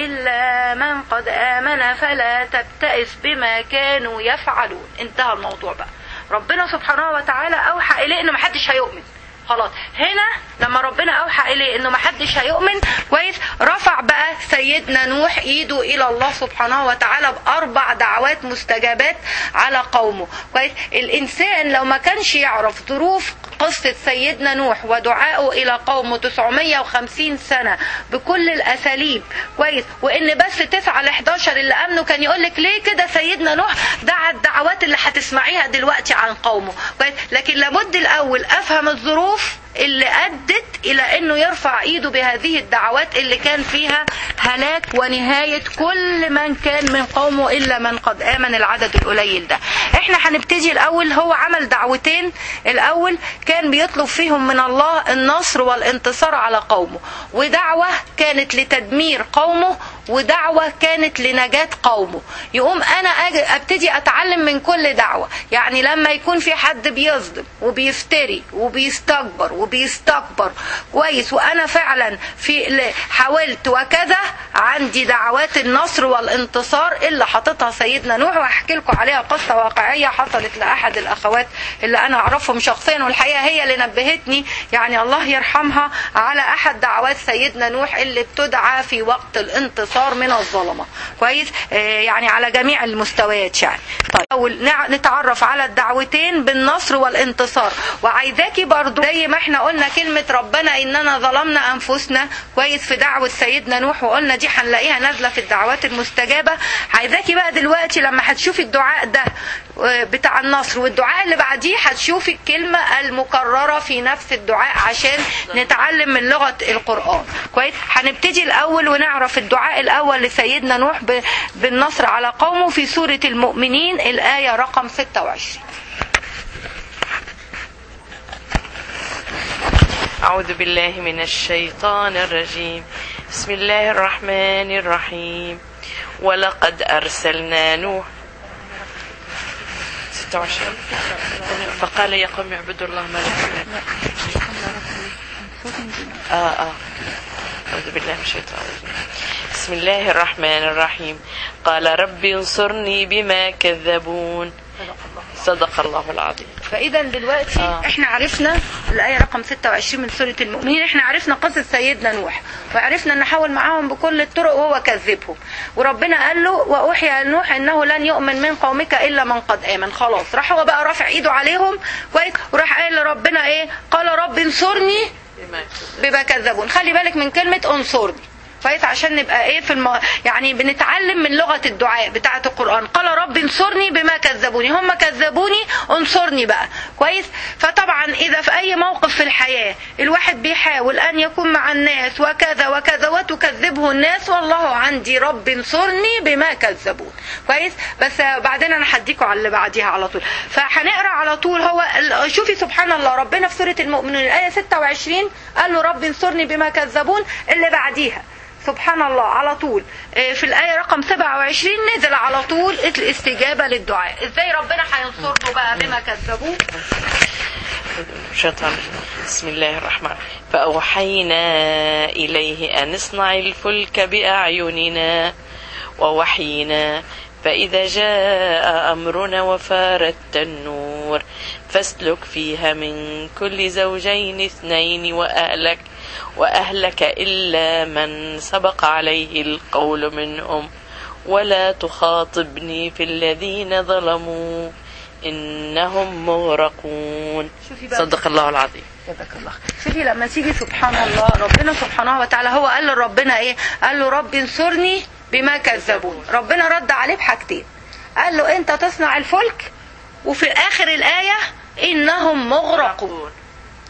إلا من قد آمن فلا تبتئس بما كانوا يفعلون. انتهى الموضوع بقى. ربنا سبحانه وتعالى أوحى إليه إنه محدش هيؤمن. خلاص هنا لما ربنا أوحى إليه إنه محدش هيؤمن كويس، رفع بقى سيدنا نوح إيده إلى الله سبحانه وتعالى بأربع دعوات مستجابات على قومه كويس. الإنسان لو ما كانش يعرف ظروف قصة سيدنا نوح ودعائه إلى قومه تسعمية وخمسين سنة بكل الأساليب كويس، وإن بس تسعة لحداشر اللي أمنوا، كان يقولك ليه كده سيدنا نوح دعا الدعوات اللي هتسمعيها دلوقتي عن قومه كويس. لكن لابد الأول أفهم الظروف اللي أدت إلى أنه يرفع إيده بهذه الدعوات اللي كان فيها هلاك ونهاية كل من كان من قومه إلا من قد آمن، العدد القليل ده. احنا هنبتدي الأول. هو عمل دعوتين. الأول كان بيطلب فيهم من الله النصر والانتصار على قومه، ودعوة كانت لتدمير قومه، ودعوة كانت لنجاة قومه. يقوم أنا أبتدي أتعلم من كل دعوة. يعني لما يكون في حد بيظلم وبيفتري وبيستكبر وبيستكبر كويس، وأنا فعلا في حاولت وكذا، عندي دعوات النصر والانتصار اللي حطتها سيدنا نوح، وهحكي لكم عليها قصة واقعية حصلت لأحد الأخوات اللي أنا أعرفهم شخصيا، والحقيقة هي اللي نبهتني يعني الله يرحمها على أحد دعوات سيدنا نوح اللي بتدعى في وقت الانتصار من الظلمة كويس. آه يعني على جميع المستويات يعني. طيب أول نتعرف على الدعوتين بالنصر والانتصار. وعايزاكي برضو زي ما احنا قلنا كلمة ربنا إننا ظلمنا أنفسنا كويس في دعوة سيدنا نوح، وقلنا دي هنلاقيها نازلة في الدعوات المستجابة. عايزاكي بقى دلوقتي لما هتشوفي الدعاء ده بتاع النصر والدعاء اللي بعديه هتشوفي الكلمة المكررة في نفس الدعاء عشان نتعلم من لغة القرآن كويس. هنبتدي الأول ونعرف الدعاء الأول لسيدنا نوح بالنصر على قومه في سورة المؤمنين الآية رقم ستة وعشرين. أعوذ بالله من الشيطان الرجيم. بسم الله الرحمن الرحيم. ولقد أرسلنا نوح ستة وعشرين فقال يا قوم اعبدوا الله ما لكم آه آه أعوذ بالله من الشيطان الرجيم. بسم الله الرحمن الرحيم. قال رب انصرني بما كذبون. صدق الله العظيم. فإذا دلوقتي آه. احنا عرفنا الآية رقم ستة وعشرين من سورة المؤمنين. احنا عرفنا قصة سيدنا نوح، وعرفنا ان نحاول معاهم بكل الطرق وهو كذبهم، وربنا قال له وأوحي لنوح انه لن يؤمن من قومك الا من قد آمن. خلاص راح هو بقى رافع ايده عليهم كويس، وراح قال لربنا ايه؟ قال رب انصرني بما كذبون. خلي بالك من كلمة انصرني كويس عشان نبقى ايه في الم... يعني بنتعلم من لغة الدعاء بتاعة القرآن. قال رب انصرني بما كذبوني، هم كذبوني انصرني بقى كويس. فطبعا اذا في اي موقف في الحياة الواحد بيحاول ان يكون مع الناس وكذا وكذا وتكذبه الناس، والله عندي رب انصرني بما كذبون كويس. بس بعدين انا هديكوا على اللي بعديها على طول. فهنقرا على طول. هو شوفي سبحان الله، ربنا في سورة المؤمنين الآية ستة وعشرين قال له رب انصرني بما كذبون. اللي بعديها سبحان الله على طول في الآية رقم سبعة وعشرين نزل على طول الاستجابة للدعاء. ازاي ربنا هينصرنا بقى بما كذبوه؟ شيطان. بسم الله الرحمن. فأوحينا إليه أن اصنع الفلك بأعيننا ووحينا فإذا جاء أمرنا وفارت النور فاسلك فيها من كل زوجين اثنين وأهلك وأهلك إلا من سبق عليه القول منهم ولا تخاطبني في الذين ظلموا إنهم مغرقون. صدق الله العظيم. جزاك الله. شوفي لما تيجي سبحان الله ربنا سبحانه وتعالى هو قال لربنا ايه؟ قال له رب انصرني بما كذبون. ربنا رد عليه بحاجتين، قال له انت تصنع الفلك، وفي اخر الآية انهم مغرقون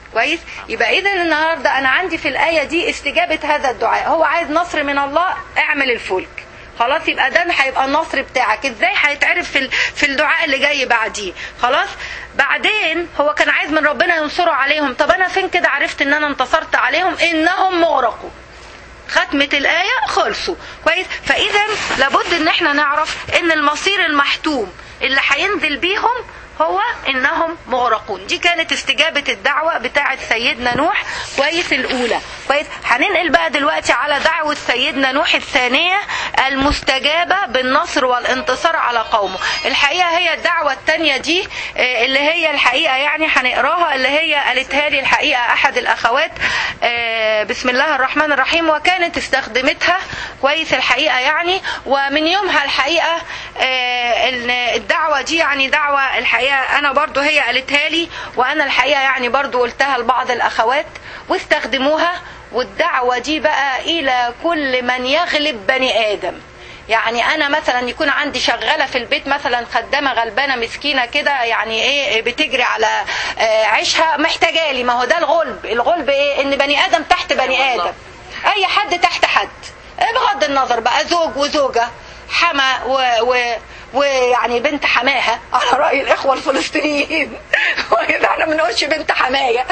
كويس. يبقى اذا النهارده انا عندي في الايه دي استجابه هذا الدعاء. هو عايز نصر من الله، اعمل الفلك، خلاص. يبقى ده هيبقى النصر بتاعك. ازاي هيتعرف في في الدعاء اللي جاي بعديه؟ خلاص. بعدين هو كان عايز من ربنا ينصره عليهم. طب انا فين كده عرفت ان انا انتصرت عليهم؟ انهم مغرقوا. ختمة الآية خلصوا. كويس. فإذا لابد ان احنا نعرف ان المصير المحتوم اللي هينزل بيهم هو انهم مغرقون. دي كانت استجابة الدعوة بتاعة سيدنا نوح كويس الاولى. كويس. هننقل بقى دلوقتي على دعوة سيدنا نوح الثانية المستجابة بالنصر والانتصار على قومه. الحقيقة هي الدعوة الثانية دي اللي هي الحقيقة يعني هنقراها، اللي هي قالتها لي الحقيقة احد الاخوات بسم الله الرحمن الرحيم، وكانت استخدمتها كويس الحقيقة يعني. ومن يومها الحقيقة الدعوة دي يعني دعوة الحقيقة انا برضو هي قالتها لي، وانا الحقيقة يعني برضو قلتها لبعض الاخوات واستخدموها. والدعوة دي بقى الى كل من يغلب بني ادم. يعني انا مثلا يكون عندي شغالة في البيت مثلا خدامة غلبانة مسكينة كده يعني ايه بتجري على عيشها محتاجة لي. ما هو ده الغلب. الغلب ايه؟ ان بني ادم تحت بني ادم، اي حد تحت حد بغض النظر بقى زوج وزوجة، حما و, و ويعني بنت حماها على رأي الإخوة الفلسطينيين. احنا ما بنقولش بنت حماية.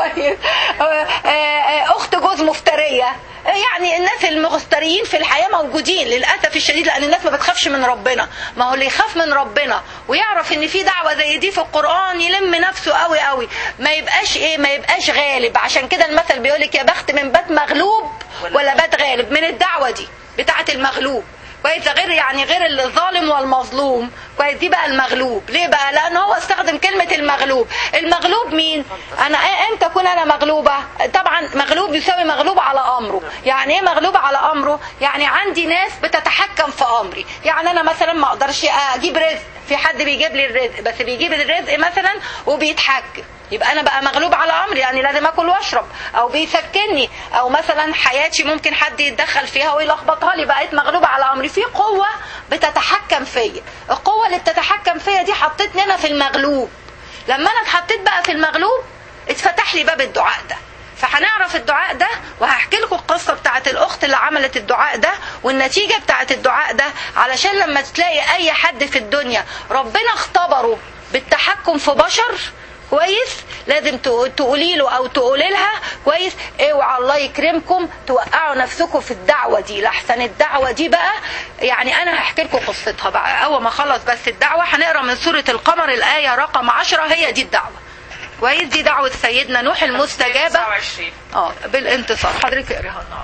أخت جوز مفترية. يعني الناس المفتريين في الحياة موجودين للأسف الشديد، لأن الناس ما بتخافش من ربنا. ما هو اللي يخاف من ربنا ويعرف ان في دعوة زي دي في القرآن يلم نفسه قوي قوي، ما يبقاش ايه ما يبقاش غالب. عشان كده المثل بيقولك يا بخت من بات مغلوب ولا بات غالب. من الدعوة دي بتاعة المغلوب كويس، غير يعني غير الظالم والمظلوم كويس. دي بقى المغلوب. ليه بقى؟ لان هو استخدم كلمة المغلوب. المغلوب مين؟ انا امتى اكون انا مغلوبة؟ طبعا مغلوب يساوي مغلوب على امره. يعني ايه مغلوب على امره؟ يعني عندي ناس بتتحكم في امري. يعني انا مثلا ما اقدرش اجيب رزق، في حد بيجيب لي الرزق بس بيجيب الرزق مثلا وبيتحكم، يبقى انا بقى مغلوب على امري. يعني لازم اكل واشرب، او بيسكنني، او مثلا حياتي ممكن حد يتدخل فيها ويلخبطها لي، بقيت مغلوبة على امري. في قوة بتتحكم فيا. القوة اللي بتتحكم فيا دي حطتني انا في المغلوب. لما انا اتحطيت بقى في المغلوب اتفتح لي باب الدعاء ده. فهنعرف الدعاء ده، وهحكي لكم القصة بتاعت الاخت اللي عملت الدعاء ده والنتيجة بتاعت الدعاء ده، علشان لما تلاقي اي حد في الدنيا ربنا اختبره بالتحكم في بشر كويس لازم تقولي له او تقولي لها كويس اوعى الله يكرمكم توقعوا نفسكم في الدعوة دي، لحسن الدعوة دي بقى يعني انا هحكي لكم قصتها بقى. اول ما خلص بس الدعوة هنقرا من سورة القمر الآية رقم عشرة. هي دي الدعوة كويس. دي دعوة سيدنا نوح المستجابة اه بالانتصار. حضرتك اقريها لنا.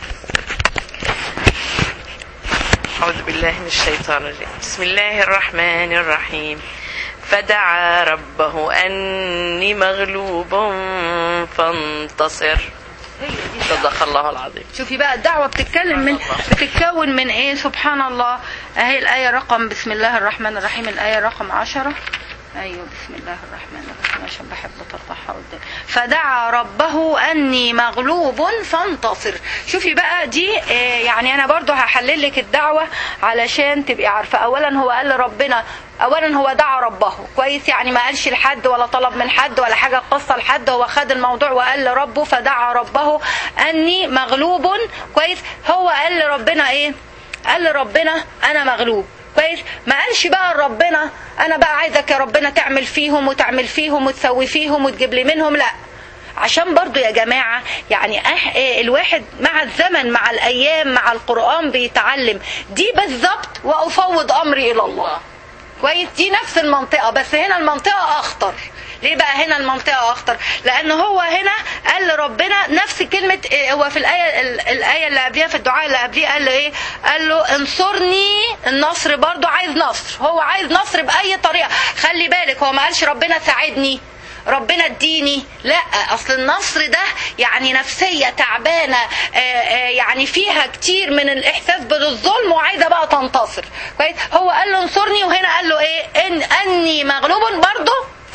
أعوذ بالله من الشيطان الرجيم. بسم الله الرحمن الرحيم. فدعا ربه أني مغلوب فانتصر. صدق الله العظيم. شوفي بقى الدعوة بتتكلم من بتتكون من ايه؟ سبحان الله. اهي الآية رقم بسم الله الرحمن الرحيم الآية رقم عشرة. ايوه بسم الله الرحمن الرحيم عشان بحب اطلعها قدام. فدعا ربه اني مغلوب فانتصر. شوفي بقى دي يعني انا برضو هحلل لك الدعوة علشان تبقي عارفة. اولا هو قال لربنا، اولا هو دعا ربه كويس، يعني ما قالش لحد ولا طلب من حد ولا حاجة قصة لحد. هو خد الموضوع وقال لربه فدعا ربه اني مغلوب كويس. هو قال لربنا ايه؟ قال لربنا انا مغلوب كويس. ما قالش بقى ربنا انا بقى عايزك يا ربنا تعمل فيهم وتعمل فيهم وتسوي فيهم وتجيب لي منهم، لا. عشان برضو يا جماعة يعني الواحد مع الزمن مع الايام مع القرآن بيتعلم. دي بالظبط وافوض امري الى الله كويس. دي نفس المنطقة بس هنا المنطقة اخطر. ليه بقى هنا المنطقة اخطر؟ لان هو هنا قال لربنا نفس كلمة. هو في الآية الآية اللي قبلها في الدعاء اللي قبليه قال له ايه؟ قال له انصرني. النصر برضو عايز نصر. هو عايز نصر بأي طريقة. خلي بالك هو ما قالش ربنا ساعدني ربنا اديني، لا. اصل النصر ده يعني نفسية تعبانة يعني فيها كتير من الاحساس بالظلم وعايزة بقى تنتصر كويس. هو قال له انصرني، وهنا قال له ايه؟ ان اني مغلوب برضو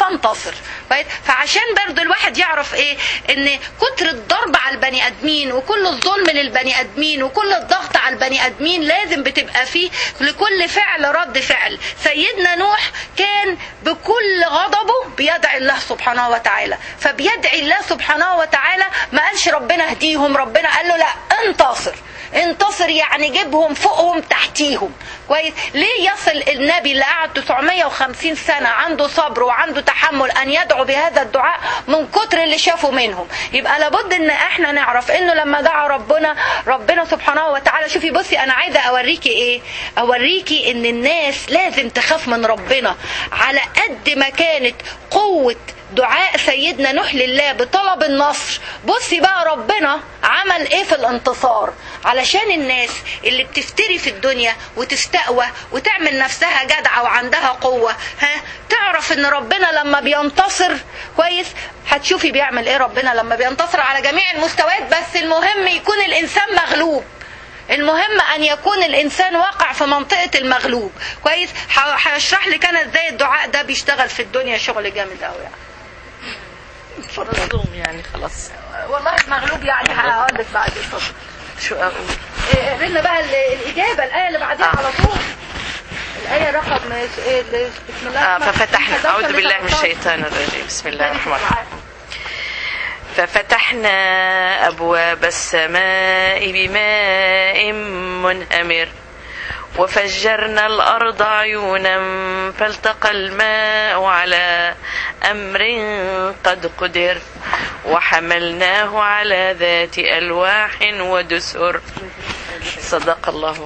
فانتصر. فعشان برضو الواحد يعرف ايه ان كتر الضرب على البني ادمين وكل الظلم للبني ادمين وكل الضغط على البني ادمين لازم بتبقى فيه لكل فعل رد فعل. سيدنا نوح كان بكل غضبه بيدعي الله سبحانه وتعالى، فبيدعي الله سبحانه وتعالى، ما قالش ربنا اهديهم، ربنا قال له لا انتصر. انتصر يعني جيبهم فوقهم تحتيهم. كويس. ليه يصل النبي اللي قعد تسعمية وخمسين سنة عنده صبر وعنده تحمل ان يدعو بهذا الدعاء من كتر اللي شافوا منهم؟ يبقى لابد ان احنا نعرف انه لما دعا ربنا ربنا سبحانه وتعالى. شوفي بصي انا عايزة اوريكي ايه، اوريكي ان الناس لازم تخاف من ربنا على قد ما كانت قوة دعاء سيدنا نوح لله بطلب النصر. بصي بقى ربنا عمل ايه في الانتصار علشان الناس اللي بتفتري في الدنيا وتستقوى وتعمل نفسها جدعة وعندها قوة، ها تعرف ان ربنا لما بينتصر كويس هتشوفي بيعمل ايه ربنا لما بينتصر على جميع المستويات. بس المهم يكون الانسان مغلوب، المهم ان يكون الانسان واقع في منطقة المغلوب. كويس. هشرح لك انا ازاي الدعاء ده بيشتغل في الدنيا شغل جامد قوي يعني. مظلوم يعني خلاص والله مغلوب يعني. هقول لك بعد الفصل شو اقول. إيه لنا بقى الاجابه الايه اللي بعديها آه. على طول الايه رقم ايه بسم الله. آه ففتحنا اعوذ بالله من الشيطان الرجيم بسم الله الرحمن الرحيم. ففتحنا ابواب السماء بماء منهمر وفجرنا الأرض عيونا فالتقى الماء على أمر قد قدر وحملناه على ذات ألواح ودسر. صدق الله.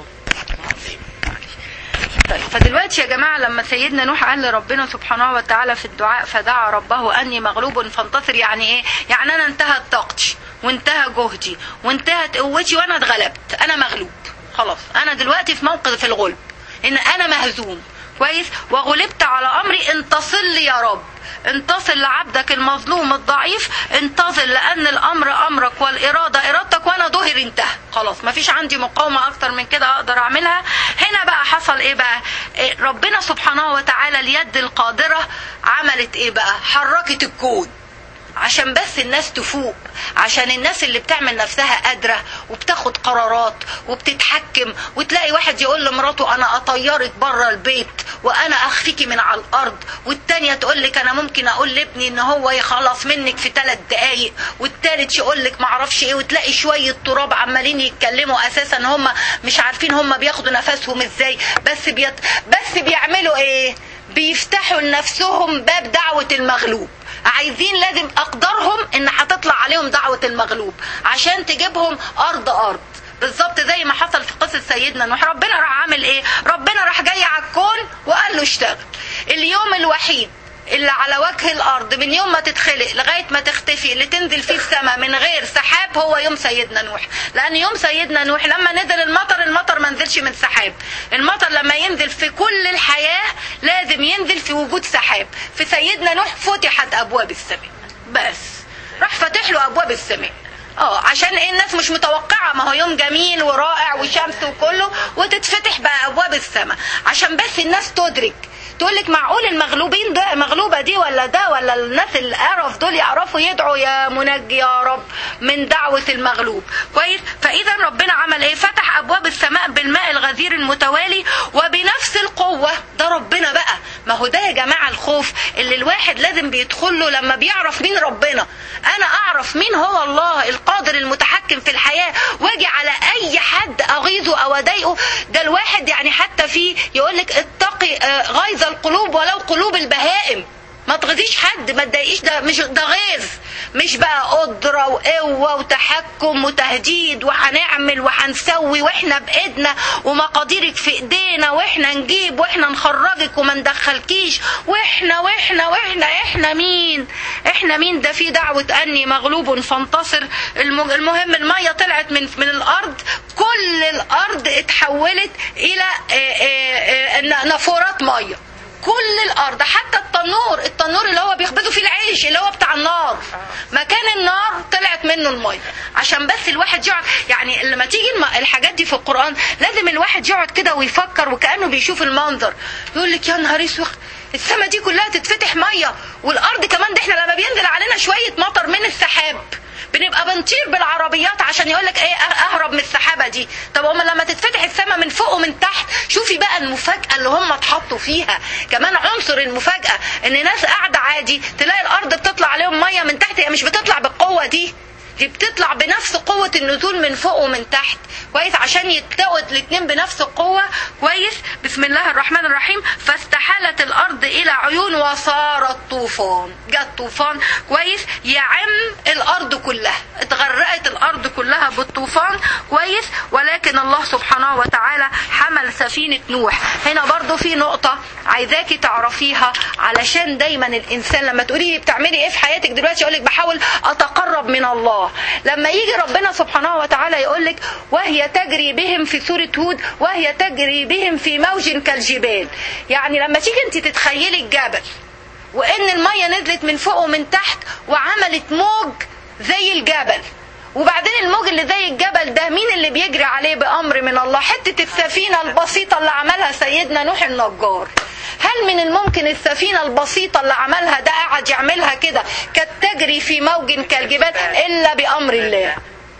طيب فدلوقتي يا جماعة لما سيدنا نوح قال لربنا سبحانه وتعالى في الدعاء فدعا ربه أني مغلوب فانتصر، يعني إيه؟ يعني أنا انتهت طاقتي وانتهى جهدي وانتهت قوتي وأنا اتغلبت، أنا مغلوب خلاص، انا دلوقتي في موقف الغلب ان انا مهزوم. كويس. وغلبت على امري، انتصر لي يا رب، انتصر لعبدك المظلوم الضعيف، انتصر لان الامر امرك والاراده ارادتك وانا ظهري انتهى خلاص، ما فيش عندي مقاومه اكتر من كده اقدر اعملها. هنا بقى حصل ايه بقى؟ إيه ربنا سبحانه وتعالى اليد القادره عملت ايه بقى؟ حركت الكون عشان بس الناس تفوق، عشان الناس اللي بتعمل نفسها قادرة وبتاخد قرارات وبتتحكم، وتلاقي واحد يقول لمراته انا اطيرك بره البيت وانا اخفيكي من على الارض، والتانية تقول لك انا ممكن اقول لابني ان هو يخلص منك في ثلاث دقايق، والتالت يقول لك معرفش ايه، وتلاقي شوية تراب عمالين يتكلموا اساسا هم مش عارفين هم بياخدوا نفسهم ازاي، بس بيت... بس بيعملوا ايه؟ بيفتحوا لنفسهم باب دعوة المغلوب. عايزين لازم اقدرهم ان هتطلع عليهم دعوة المغلوب عشان تجيبهم ارض ارض، بالظبط زي ما حصل في قصة سيدنا نوح. ربنا راح عامل ايه؟ ربنا راح جاي على الكون وقال له اشتغل. اليوم الوحيد اللي على وجه الارض من يوم ما تتخلق لغاية ما تختفي اللي تنزل فيه السماء من غير سحاب هو يوم سيدنا نوح. لان يوم سيدنا نوح لما نزل المطر، المطر ما نزلش من سحاب، المطر لما ينزل في كل الحياة لازم ينزل في وجود سحاب. في سيدنا نوح فتحت ابواب السماء، بس راح فتح له ابواب السماء. اه عشان ايه؟ الناس مش متوقعة، ما هو يوم جميل ورائع وشمس وكله وتتفتح بقى ابواب السماء عشان بس الناس تدرك، تقول لك معقول المغلوبين ده مغلوبة دي ولا ده ولا الناس القرف دول يعرفوا يدعوا يا منجي يا رب من دعوة المغلوب. كويس. فإذا ربنا عمل ايه؟ فتح أبواب السماء بالماء الغزير المتوالي وبنفس القوة. ده ربنا بقى، ما هو ده يا جماعة الخوف اللي الواحد لازم بيدخل له لما بيعرف مين ربنا. أنا أعرف مين هو الله القادر المتحكم في الحياة واجي على أي حد أغيظه أو أضايقه. ده الواحد يعني حتى فيه يقول لك اتقي غيظ القلوب ولو قلوب البهائم، ما تغذيش حد، ما تضايقيش، ده مش ده غيظ، مش بقى قدرة وقوة وتحكم وتهديد وهنعمل وهنسوي واحنا بايدنا ومقاديرك في ايدينا واحنا نجيب واحنا نخرجك وما ندخلكيش واحنا واحنا واحنا احنا مين؟ احنا مين؟ ده في دعوة اني مغلوب فانتصر. المهم المية طلعت من من الارض، كل الارض اتحولت الى نافورات مية، كل الارض، حتى التنور التنور اللي هو بيخبزوا فيه العيش اللي هو بتاع النار، مكان النار طلعت منه الميه. عشان بس الواحد يقعد، يعني لما تيجي الحاجات دي في القرآن لازم الواحد يقعد كده ويفكر وكأنه بيشوف المنظر، يقول لك يا نهار اسود السما دي كلها تتفتح ميه، والارض كمان ده احنا لما بينزل علينا شويه مطر من السحاب بنبقى بنطير بالعربيات عشان يقولك ايه اهرب من السحابه دي. طب هم لما تتفتح السما من فوق ومن تحت، شوفي بقى المفاجاه اللي هم اتحطوا فيها. كمان عنصر المفاجاه ان ناس قاعده عادي تلاقي الارض بتطلع عليهم ميه من تحت، هي مش بتطلع بالقوه دي، دي بتطلع بنفس قوة النزول من فوق ومن تحت، كويس، عشان يتلقوا الاتنين بنفس القوة، كويس. بسم الله الرحمن الرحيم. فاستحالت الأرض إلى عيون وصارت طوفان، جت طوفان، كويس، يعم الأرض كلها، اتغرقت الأرض كلها بالطوفان، كويس. ولكن الله سبحانه وتعالى حمل سفينة نوح. هنا برضو في نقطة عايزاكي تعرفيها، علشان دايما الإنسان لما تقولي لي بتعملي إيه في حياتك دلوقتي، أقولك بحاول أتقرب من الله. لما يجي ربنا سبحانه وتعالى يقولك وهي تجري بهم في سورة هود وهي تجري بهم في موج كالجبال، يعني لما تيجي انت تتخيلي الجبل وان المية نزلت من فوق ومن تحت وعملت موج زي الجبل، وبعدين الموج اللي زي الجبل ده مين اللي بيجري عليه بأمر من الله؟ حتة السفينة البسيطة اللي عملها سيدنا نوح النجار. هل من الممكن السفينة البسيطة اللي عملها ده قاعد يعملها كده كانت تجري في موج كالجبال؟ إلا بأمر الله،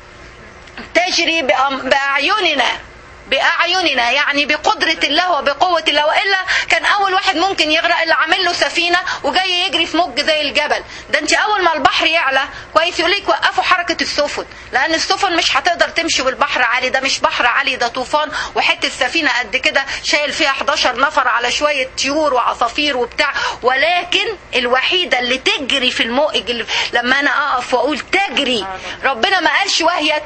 تجري بأعيننا، بأعيننا يعني بقدرة الله وبقوة الله، وإلا كان أول واحد ممكن يغرق اللي عامل له سفينة وجاي يجري في موج زي الجبل ده. انت أول ما البحر يعلى، كويس، يقولك وقفوا حركة السفن، لأن السفن مش هتقدر تمشي والبحر عالي، ده مش بحر عالي، ده طوفان، وحتة السفينة قد كده شايل فيها حداشر نفر على شوية طيور وعصافير وبتاع، ولكن الوحيدة اللي تجري في الموج اللي لما أنا أقف وأقول تجري، ربنا ما قالش وهي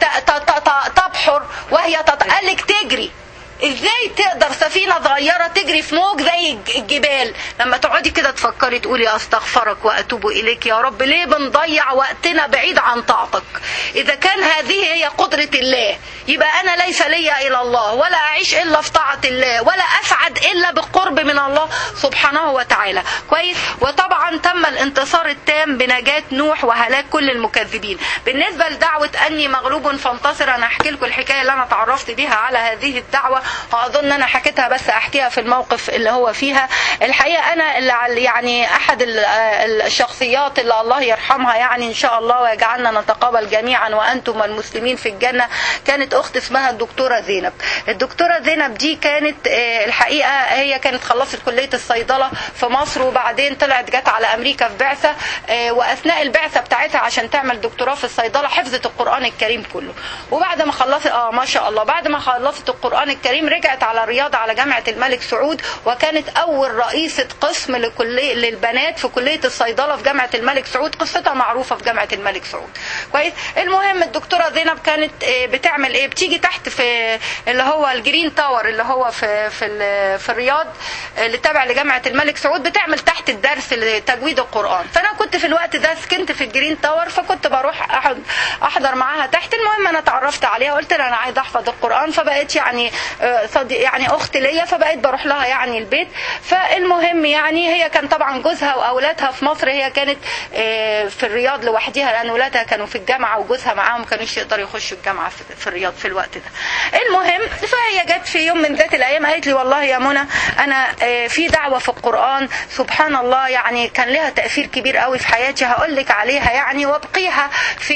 تبحر وهي قالك تجري. ازاي تقدر سفينة صغيرة تجري في موج زي الجبال؟ لما تقعدي كده تفكري تقولي استغفرك واتوب اليك يا رب، ليه بنضيع وقتنا بعيد عن طاعتك؟ اذا كان هذه هي قدرة الله، يبقى انا ليس لي الى الله، ولا اعيش الا في طاعة الله، ولا اسعد الا بالقرب من الله سبحانه وتعالى، كويس. وطبعا تم الانتصار التام بنجاة نوح وهلاك كل المكذبين. بالنسبة لدعوة اني مغلوب فانتصر، انا احكي لكم الحكاية اللي انا تعرفت بيها على هذه الدعوة، واظن انا حكيتها بس احكيها في الموقف اللي هو فيها. الحقيقه انا اللي يعني احد الشخصيات اللي الله يرحمها يعني ان شاء الله ويجعلنا نتقابل جميعا وانتم المسلمين في الجنه، كانت اخت اسمها الدكتوره زينب. الدكتوره زينب دي كانت الحقيقه هي كانت خلصت كليه الصيدله في مصر، وبعدين طلعت جت على امريكا في بعثه، واثناء البعثه بتاعتها عشان تعمل دكتوراه في الصيدله حفظت القران الكريم كله. وبعد ما خلصت اه ما شاء الله بعد ما خلصت القران الكريم رجعت على الرياض على جامعة الملك سعود، وكانت أول رئيسة قسم لكلية للبنات في كلية الصيدلة في جامعة الملك سعود، قصتها معروفة في جامعة الملك سعود، كويس. المهم الدكتورة زينب كانت بتعمل إيه؟ بتيجي تحت في اللي هو الجرين تاور اللي هو في في في الرياض اللي تابع لجامعة الملك سعود، بتعمل تحت الدرس لتجويد القرآن. فأنا كنت في الوقت ده سكنت في الجرين تاور، فكنت بروح أحضر معاها تحت. المهم أنا تعرفت عليها وقلت لها أنا عايز أحفظ القرآن، فبقيت يعني صديق يعني اخت ليا، فبقيت بروح لها يعني البيت. فالمهم يعني هي كان طبعا جوزها واولادها في مصر، هي كانت في الرياض لوحدها لان اولادها كانوا في الجامعه وجوزها معاهم ما كانوش يقدروا يخشوا الجامعه في الرياض في الوقت ده. المهم فهي جت في يوم من ذات الايام قالت لي والله يا منى انا في دعوه في القران سبحان الله يعني كان لها تاثير كبير قوي في حياتي، هقول لك عليها يعني وابقيها في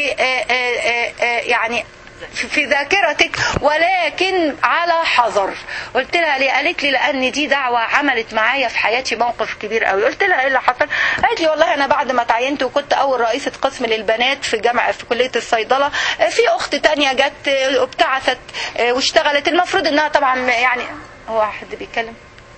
يعني في ذاكرتك ولكن على حذر. قلت لها ليه؟ قالت لي لان دي دعوه عملت معايا في حياتي موقف كبير قوي. قلت لها ايه اللي حصل؟ قالت لي والله انا بعد ما تعينت وكنت اول رئيسه قسم للبنات في جامعه في كليه الصيدله، في اخت تانية جت وابتعثت واشتغلت، المفروض انها طبعا يعني هو حد بيتكلم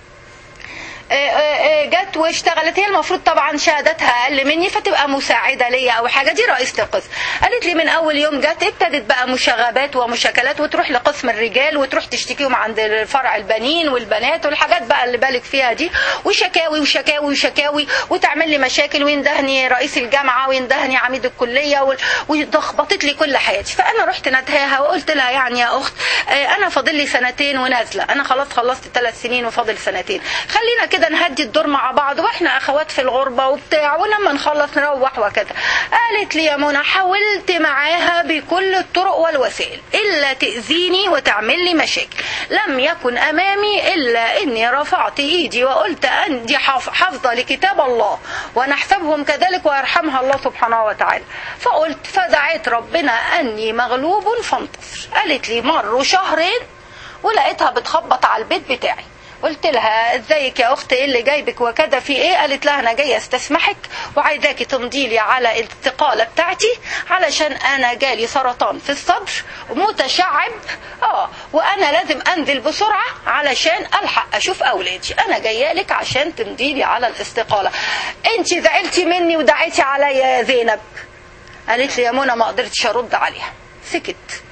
جت واشتغلت، هي المفروض طبعا شهادتها اقل مني فتبقى مساعده ليا او حاجه، دي رئيسه القسم. قالت لي من اول يوم جت ابتدت بقى مشاغبات ومشاكلات، وتروح لقسم الرجال وتروح تشتكيهم عند فرع البنين والبنات والحاجات بقى اللي بالك فيها دي، وشكاوي وشكاوي وشكاوي، وتعمل لي مشاكل، ويندهني رئيس الجامعه ويندهني عميد الكليه، وضغطت لي كل حياتي. فانا رحت ندهاها وقلت لها يعني يا اخت انا فاضل لي سنتين ونازله، انا خلاص خلصت ثلاث سنين وفاضل سنتين، خلينا كده نهدي الدور مع بعض واحنا اخوات في الغربة وبتاع، ولما نخلص نروح وكذا. قالت لي يا منى حاولت معاها بكل الطرق والوسائل الا تأذيني وتعمل لي مشاكل، لم يكن امامي الا اني رفعت ايدي وقلت ان دي حافظة لكتاب الله ونحسبهم كذلك ويرحمها الله سبحانه وتعالى. فقلت فدعيت ربنا اني مغلوب فانتصر. قالت لي مروا شهرين ولقيتها بتخبط على البيت بتاعي. قلت لها ازيك يا اختي، ايه اللي جايبك وكذا في ايه؟ قالت لها انا جايه استسمحك وعايزاكي تمضي لي على الاستقاله بتاعتي علشان انا جالي سرطان في الصدر متشعب اه وانا لازم انزل بسرعه علشان الحق اشوف اولادي، انا جايه لك عشان تمضي لي على الاستقاله. انت زعلتي مني ودعيتي عليا يا زينب. قالت لي يا منى ما قدرتش ارد عليها، سكت.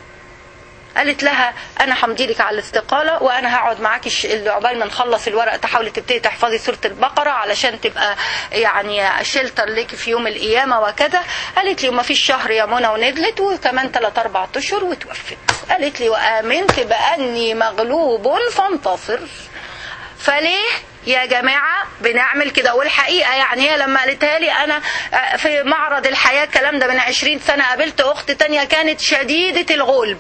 قالت لها انا همضي لك على الاستقاله وانا هقعد معاكي عقبال ما نخلص الورق تحاولي تبتدي تحفظي سوره البقره علشان تبقى يعني شيلتر ليكي في يوم القيامه وكذا. قالت لي وما فيش شهر يا منى ونزلت وكمان ثلاثة أربعة اشهر وتوفت. قالت لي وامنت باني مغلوب فانتصر. فليه يا جماعة بنعمل كده؟ والحقيقة يعني هي لما قالتها لي أنا في معرض الحياة الكلام ده من عشرين سنة قابلت أخت تانية كانت شديدة الغلب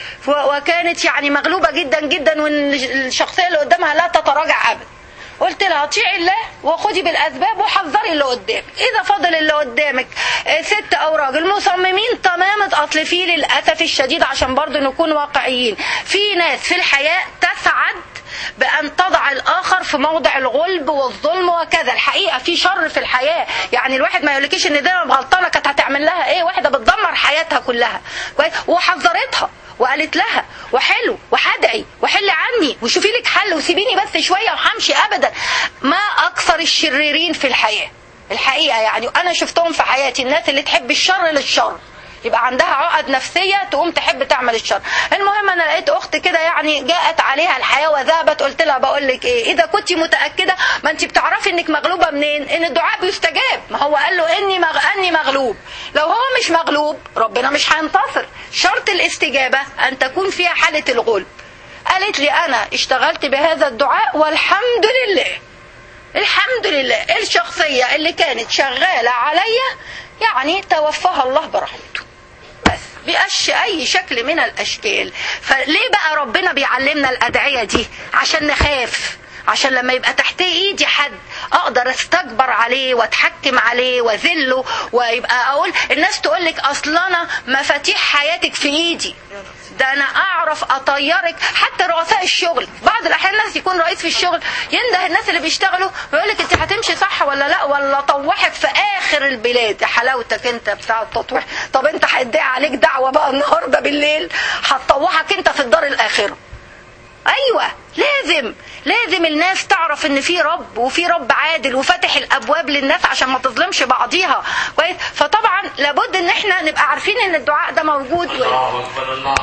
وكانت يعني مغلوبة جدا جدا والشخصية اللي قدامها لا تتراجع أبدا. قلت لها اطيعي الله وخدي بالأسباب وحذري اللي قدامك. إذا فضل اللي قدامك ست أو راجل مصممين تمام أصل فيه للأسف الشديد عشان برضو نكون واقعيين في ناس في الحياة تسعد بأن تضع الآخر في موضع الغلب والظلم وكذا. الحقيقة في شر في الحياة، يعني الواحد ما يقولكيش ان ده غلطانة كانت هتعمل لها ايه، واحدة بتدمر حياتها كلها وحذرتها وقالت لها وحلو وحدعي وحل عني وشوفي لك حل وسيبيني بس شوية وحمشي. أبدا ما أكثر الشريرين في الحياة الحقيقة، يعني أنا شفتهم في حياتي الناس اللي تحب الشر للشر، يبقى عندها عقد نفسية تقوم تحب تعمل الشر. المهم انا لقيت اخت كده يعني جاءت عليها الحياة وذهبت. قلت لها بقول لك ايه، اذا كنت متأكدة ما انت بتعرفي انك مغلوبة منين؟ ان الدعاء بيستجاب. ما هو قال له اني مغ... اني مغلوب. لو هو مش مغلوب ربنا مش هينتصر. شرط الاستجابة ان تكون فيها حالة الغلب. قالت لي انا اشتغلت بهذا الدعاء والحمد لله الحمد لله الشخصية اللي كانت شغالة عليا يعني توفاها الله برحمته بس بأش أي شكل من الأشكال. فليه بقى ربنا بيعلمنا الأدعية دي؟ عشان نخاف، عشان لما يبقى تحت ايدي حد اقدر استكبر عليه واتحكم عليه وذله، ويبقى اقول الناس تقولك اصلا انا مفاتيح حياتك في ايدي، ده انا اعرف اطيرك. حتى رؤساء الشغل بعض الاحيان الناس يكون رئيس في الشغل ينده الناس اللي بيشتغلوا ويقولك انت هتمشي صح ولا لا، ولا طوحك في اخر البلاد. يا حلاوتك انت بتاع التطويح، طب انت هيدعي عليك دعوة بقى النهاردة بالليل هتطوحك انت في الدار الاخرة. ايوه لازم لازم الناس تعرف ان في رب وفي رب عادل وفتح الابواب للناس عشان ما تظلمش بعضيها كويس. فطبعا لابد ان احنا نبقى عارفين ان الدعاء ده موجود. الله اكبر الله.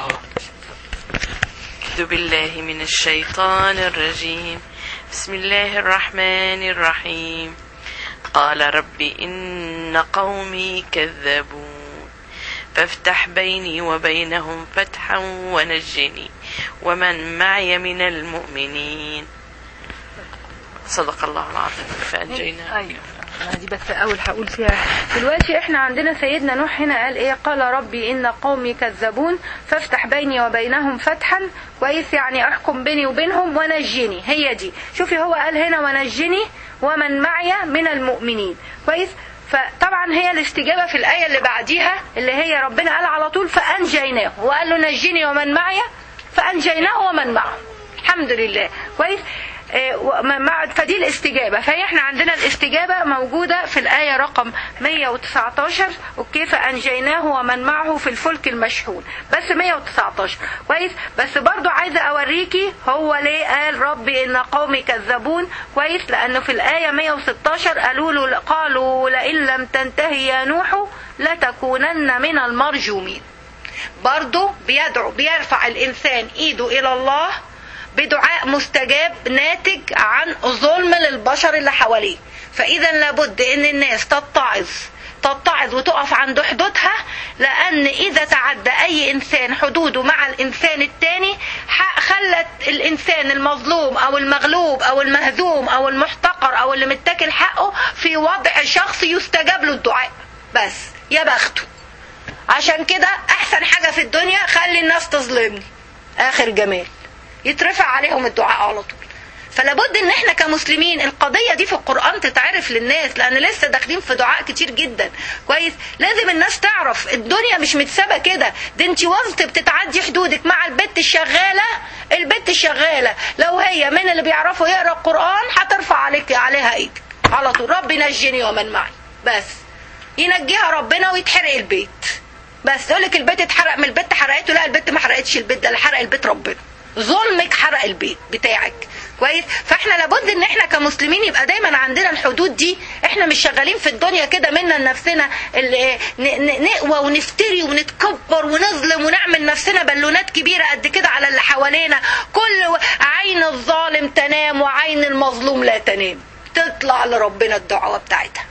أعوذ بالله من الشيطان الرجيم. بسم الله الرحمن الرحيم. قال رب إن قومي كذبون فافتح بيني وبينهم فتحا ونجني ومن معي من المؤمنين. صدق الله العظيم. فأنجينا. أيوة. أنا دي بس أول هقول فيها دلوقتي. إحنا عندنا سيدنا نوح هنا قال إيه؟ قال ربي إن قومي كذبون فافتح بيني وبينهم فتحا كويس، يعني أحكم بيني وبينهم ونجني. هي دي شوفي هو قال هنا ونجني ومن معي من المؤمنين كويس. فطبعا هي الاستجابة في الآية اللي بعديها اللي هي ربنا قال على طول فأنجيناه وقال له نجني ومن معي فأنجيناه ومن معه الحمد لله كويس. فدي الاستجابة. فاحنا عندنا الاستجابة موجودة في الآية رقم مية وتسعتاشر اوكي. فأنجيناه ومن معه في الفلك المشحون بس مية وتسعتاشر كويس. بس برضو عايزة اوريكي هو ليه قال ربي ان قومي كذبون كويس، لانه في الآية مية وستاشر قالوا له قالوا لئن لم تنتهي يا نوح لتكونن من المرجومين. برضو بيدعو بيرفع الانسان ايده الى الله بدعاء مستجاب ناتج عن ظلم للبشر اللي حواليه. فإذا لابد ان الناس تتعظ تتعظ وتقف عند حدودها، لأن إذا تعدى أي إنسان حدوده مع الإنسان التاني خلت الانسان المظلوم او المغلوب او المهزوم او المحتقر او اللي متاكل حقه في وضع شخص يستجاب له الدعاء بس، يا بخته. عشان كده احسن حاجة في الدنيا خلي الناس تظلمني، اخر جمال، يترفع عليهم الدعاء على طول. فلابد ان احنا كمسلمين القضية دي في القرآن تتعرف للناس، لان لسه داخلين في دعاء كتير جدا. كويس، لازم الناس تعرف الدنيا مش متسابة كده، ده انت وانت بتتعدي حدودك مع البت الشغالة. البت الشغالة لو هي من اللي بيعرفوا يقرأ القرآن هترفع عليك عليها ايدك على طول، رب نجني ومن معي، بس ينجيها ربنا ويتحرق البيت. بس يقولك البيت اتحرق، من البيت حرقته، لا البيت ما حرقتش البيت، ده اللي حرق البيت ربنا، ظلمك حرق البيت بتاعك. كويس، فاحنا لابد ان احنا كمسلمين يبقى دايما عندنا الحدود دي. احنا مش شغالين في الدنيا كده منا لنفسنا نقوى ونفتري ونتكبر ونظلم ونعمل نفسنا بالونات كبيرة قد كده على اللي حوالينا. كل عين الظالم تنام وعين المظلوم لا تنام، تطلع لربنا الدعوة بتاعتها.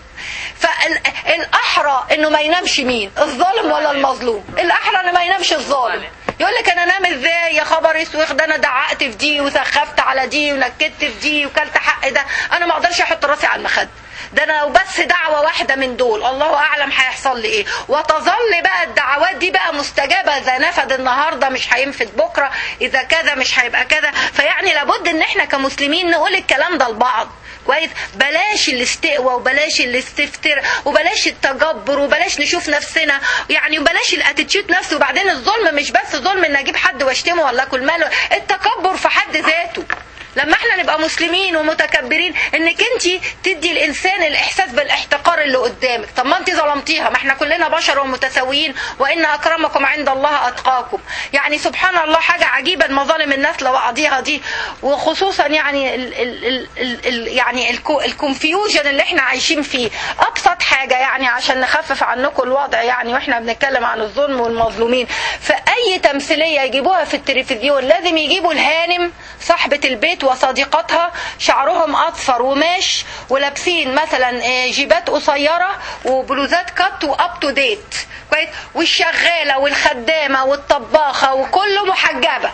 فالاحرى انه ما ينامش مين، الظالم ولا المظلوم؟ الاحرى انه ما ينامش الظالم. يقول لك انا انام ازاي يا خبر اسود، ده انا دعقت في دي وسخفت على دي ونكدت في دي وكلت حق ده، انا ما اقدرش احط راسي على المخده، ده انا لو بس دعوه واحده من دول الله اعلم هيحصل لي ايه. وتظل بقى الدعوات دي بقى مستجابه، اذا نفد النهارده مش هينفد بكره، اذا كذا مش هيبقى كذا. فيعني لابد ان احنا كمسلمين نقول الكلام ده لبعض. كويس، بلاش الاستقوى وبلاش الاستفتراء وبلاش التجبر وبلاش نشوف نفسنا يعني، وبلاش الاتيتيود نفسه. وبعدين الظلم مش بس ظلم ان اجيب حد واشتمه ولا اكل ماله، التكبر في حد ذاته. لما احنا نبقى مسلمين ومتكبرين انك انت تدي الانسان الاحساس بالاحتقار اللي قدامك، طب ما انت ظلمتيها، ما احنا كلنا بشر ومتساويين، وان اكرمكم عند الله اتقاكم. يعني سبحان الله حاجة عجيبة المظالم الناس لبعضيها دي، وخصوصا يعني ال ال ال ال ال يعني الكونفيوجن اللي احنا عايشين فيه. ابسط حاجة يعني عشان نخفف عنكم الوضع يعني، واحنا بنتكلم عن الظلم والمظلومين، فاي تمثيلية يجيبوها في التلفزيون لازم يجيبوا الهانم صاحبة البيت وصديقاتها شعرهم اصفر وماش ولابسين مثلا جيبات قصيره وبلوزات كات واب تو ديت. كويس، والشغاله والخدامه والطباخه وكله محجبه.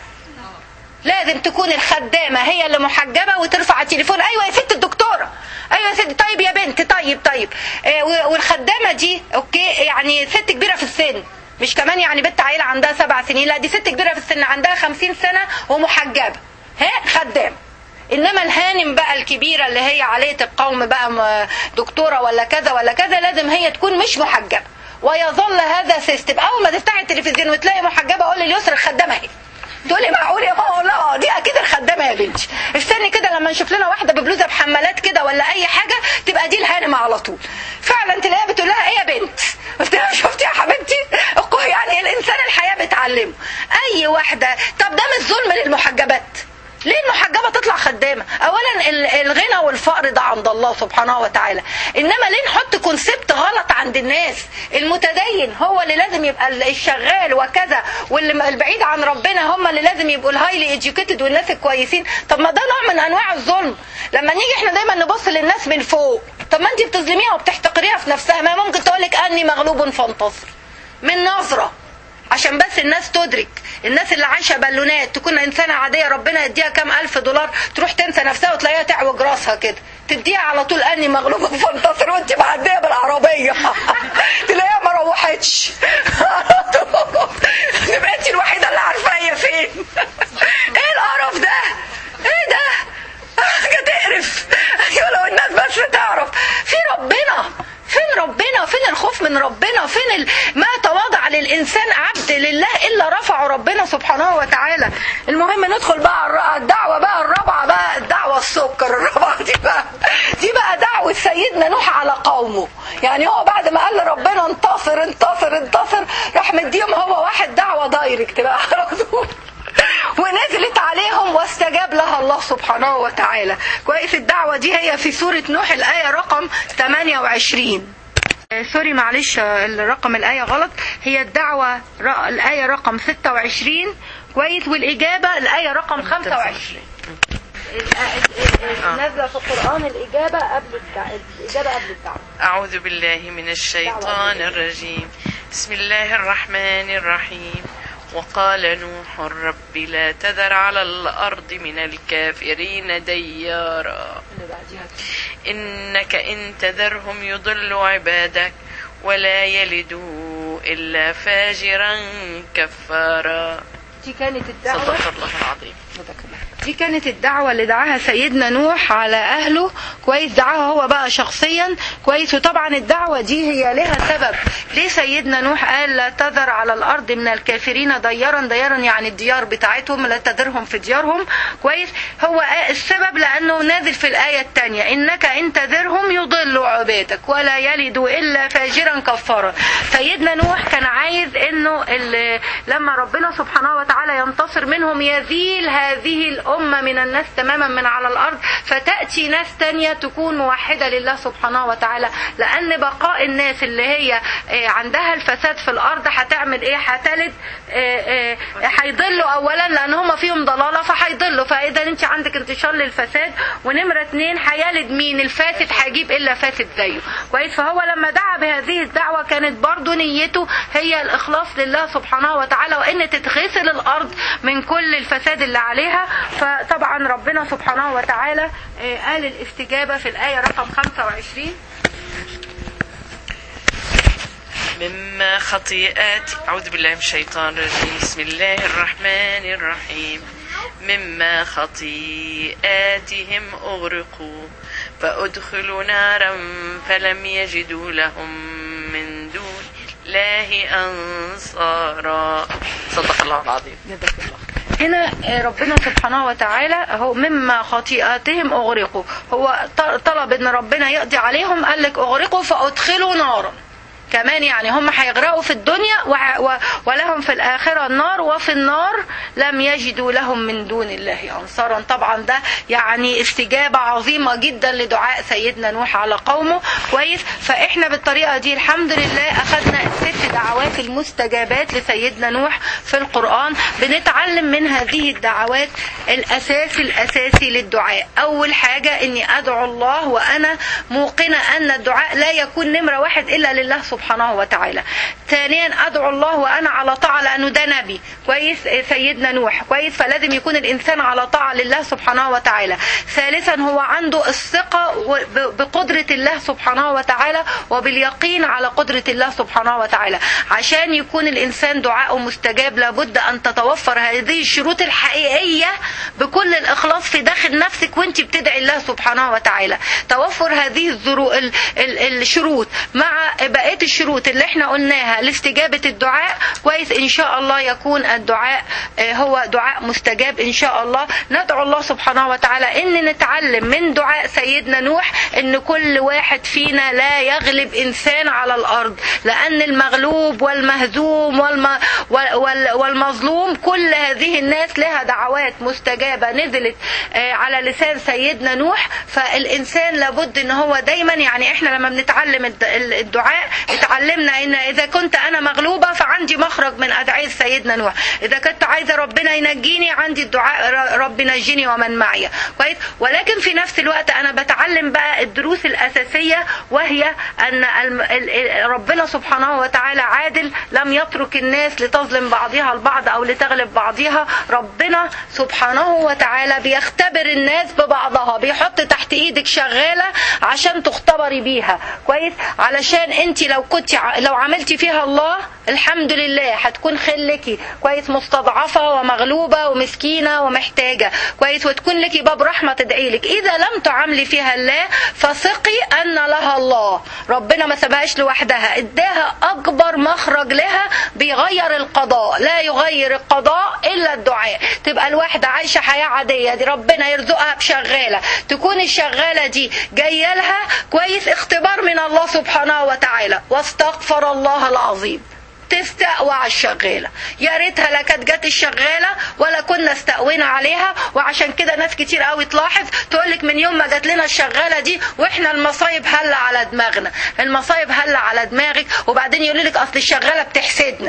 لازم تكون الخدامه هي اللي محجبه وترفع التليفون، ايوه يا ست الدكتوره، ايوه يا ست، طيب يا بنت، طيب طيب. والخدامه دي اوكي يعني ست كبيره في السن، مش كمان يعني بنت عيله عندها سبع سنين، لا دي ست كبيره في السن عندها خمسين سنه ومحجبه، ها خدام. انما الهانم بقى الكبيرة اللي هي علية القوم بقى دكتورة ولا كذا ولا كذا، لازم هي تكون مش محجبة. ويظل هذا سيستم، اول ما تفتحي التلفزيون وتلاقي محجبة قول لي اليسر الخدامة اهي، تقولي معقول يا ماما؟ لا دي اكيد الخدامة يا بنتي. استني كده لما نشوف لنا واحدة ببلوزة بحمالات كده ولا اي حاجة تبقى دي الهانمة على طول. فعلا تلاقيها بتقول لها ايه يا بنت؟ قلت لها شفتي يا حبيبتي؟ يعني الانسان الحياة بتعلمه. اي واحدة، طب ده مش ظلم للمحجبات؟ ليه المحجبة تطلع خدامة؟ اولا الغنى والفقر ده عند الله سبحانه وتعالى، انما ليه نحط كونسبت غلط عند الناس؟ المتدين هو اللي لازم يبقى الشغال وكذا، واللي البعيد عن ربنا هم اللي لازم يبقوا الهايلي اديوكيتد والناس الكويسين. طب ما ده نوع من انواع الظلم. لما نيجي احنا دايما نبص للناس من فوق، طب ما انت بتظلميها وبتحتقريها في نفسها. ما ممكن تقولك اني مغلوب فانتصر من نظرة عشان بس الناس تدرك. الناس اللي عايشه بالونات تكون انسانه عاديه ربنا يديها كام الف دولار تروح تنسى نفسها وتلاقيها تعوج راسها كده، تديها على طول اني مغلوبه فانتصر وانت معديه بالعربيه تلاقيها ما روحتش تبقى انت الوحيده اللي عارفه هي فين. ايه القرف ده؟ ايه ده؟ حاجه تقرف. ايوه لو الناس بس تعرف في ربنا، فين ربنا؟ فين الخوف من ربنا؟ فين ال... ما تواضع للإنسان عبد لله إلا رفعه ربنا سبحانه وتعالى. المهم ندخل بقى الدعوة بقى الرابعة بقى، الدعوة السكر الرابعة دي بقى دي بقى دعوة سيدنا نوح على قومه. يعني هو بعد ما قال لربنا انتصر انتصر انتصر راح مديهم هو واحد دعوة دايركت بقى على طول ونزلت عليهم واستجاب لها الله سبحانه وتعالى. كويس، الدعوة دي هي في سورة نوح الآية رقم ثمانية وعشرين. سوري معلش الرقم الآية غلط، هي الدعوة الآية رقم ستة وعشرين. كويس، والإجابة الآية رقم خمسة وعشرين. نازلة في القرآن الإجابة قبل الإجابة قبل الدعوة. أعوذ بالله من الشيطان الرجيم. بسم الله الرحمن الرحيم. وقال نوح رب لا تذر على الأرض من الكافرين ديارا إنك إن تذرهم يضلوا عبادك ولا يلدوا إلا فاجرا كفارا. دي كانت الدعوة. صدق الله العظيم. دي كانت الدعوة اللي دعاها سيدنا نوح على أهله كويس، دعاها هو بقى شخصيا كويس. وطبعا الدعوة دي هي لها سبب. ليه سيدنا نوح قال لا تذر على الأرض من الكافرين ديارا؟ ديارا يعني الديار بتاعتهم، لا تذرهم في ديارهم كويس. هو السبب لأنه نازل في الآية الثانية إنك إن تذرهم يضلوا عبادك ولا يلدوا إلا فاجرا كفارا. سيدنا نوح كان عايز إنه لما ربنا سبحانه وتعالى ينتصر منهم يزيل هذه الأمة من الناس تماما من على الأرض، فتأتي ناس تانية تكون موحدة لله سبحانه وتعالى. لأن بقاء الناس اللي هي عندها الفساد في الأرض هتعمل إيه؟ هتلد، هيضلوا أولا لأن هم فيهم ضلالة فهيضلوا. فإذا أنت عندك انتشار للفساد، ونمرة اتنين هيلد مين؟ الفاسد، هيجيب إلا فاسد زيه كويس. فهو لما دعا بهذه الدعوة كانت برضو نيته هي الإخلاص لله سبحانه وتعالى، وإن تتغسل الأرض من كل الفساد اللي عليها. فطبعا ربنا سبحانه وتعالى قال الاستجابة في الآية رقم خمسة وعشرين مما خطيئات أعوذ بالله من الشيطان الرجيم بسم الله الرحمن الرحيم مما خطيئاتهم أغرقوا فأدخلوا نارا فلم يجدوا لهم من دون الله أنصارا. صدق الله العظيم. هنا ربنا سبحانه وتعالى هو مما خطيئاتهم أغرقوا، هو طلب ان ربنا يقضي عليهم، قال لك أغرقوا فأدخلوا نارا كمان، يعني هم هيغرقوا في الدنيا ولهم في الآخرة النار، وفي النار لم يجدوا لهم من دون الله أنصارا. طبعا ده يعني استجابة عظيمة جدا لدعاء سيدنا نوح على قومه كويس. فإحنا بالطريقة دي الحمد لله أخذنا الست دعوات المستجابات لسيدنا نوح في القرآن. بنتعلم من هذه الدعوات الأساس الأساسي للدعاء. أول حاجة إني أدعو الله وأنا موقنة أن الدعاء لا يكون نمرة واحد إلا لله سبحانه وتعالى. ثانيا أدعو الله وأنا على طاعة، لأنه ده نبي كويس سيدنا نوح كويس، فلازم يكون الإنسان على طاعة لله سبحانه وتعالى. ثالثا هو عنده الثقة بقدرة الله سبحانه وتعالى وباليقين على قدرة الله سبحانه وتعالى. عشان يكون الإنسان دعاءه مستجاب لابد أن تتوفر هذه الشروط الحقيقية بكل الإخلاص في داخل نفسك وانت بتدعي الله سبحانه وتعالى. توفر هذه الشروط مع بقية الشروط اللي احنا قلناها لاستجابة الدعاء كويس، ان شاء الله يكون الدعاء هو دعاء مستجاب ان شاء الله. ندعو الله سبحانه وتعالى ان نتعلم من دعاء سيدنا نوح ان كل واحد فينا لا يغلب انسان على الارض، لان المغلوب والمهزوم والم... وال... والمظلوم كل هذه الناس لها دعوات مستجابة نزلت على لسان سيدنا نوح. فالانسان لابد ان هو دايما، يعني احنا لما بنتعلم الدعاء اتعلمنا ان اذا كنت انا مغلوبة فعندي مخرج من ادعية سيدنا نوح، اذا كنت عايزة ربنا ينجيني عندي الدعاء رب نجيني ومن معي كويس. ولكن في نفس الوقت انا بتعلم بقى الدروس الاساسية، وهي ان ربنا سبحانه وتعالى عادل، لم يترك الناس لتظلم بعضها البعض او لتغلب بعضها. ربنا سبحانه وتعالى بيختبر الناس ببعضها، بيحط تحت ايدك شغالة عشان تختبري بيها كويس، علشان انت لو كنت لو عملتي فيها الله الحمد لله هتكون خلكي كويس مستضعفة ومغلوبة ومسكينة ومحتاجة كويس، وتكون لك باب رحمة تدعي لك. اذا لم تعملي فيها الله فثقي ان لها الله، ربنا ما سابهاش لوحدها، اداها اكبر مخرج لها بيغير القضاء، لا يغير القضاء الا الدعاء. تبقى الواحدة عايشة حياة عادية دي ربنا يرزقها بشغالة، تكون الشغالة دي جاية لها كويس اختبار من الله سبحانه وتعالى، واستغفر الله العظيم تستقوى على الشغالة. يا ريتها لا كانت جت الشغالة ولا كنا استقوينا عليها. وعشان كده ناس كتير قوي تلاحظ تقولك من يوم ما جت لنا الشغالة دي واحنا المصايب هلا على دماغنا، المصايب هلا على دماغك. وبعدين يقولوا لك اصل الشغالة بتحسدنا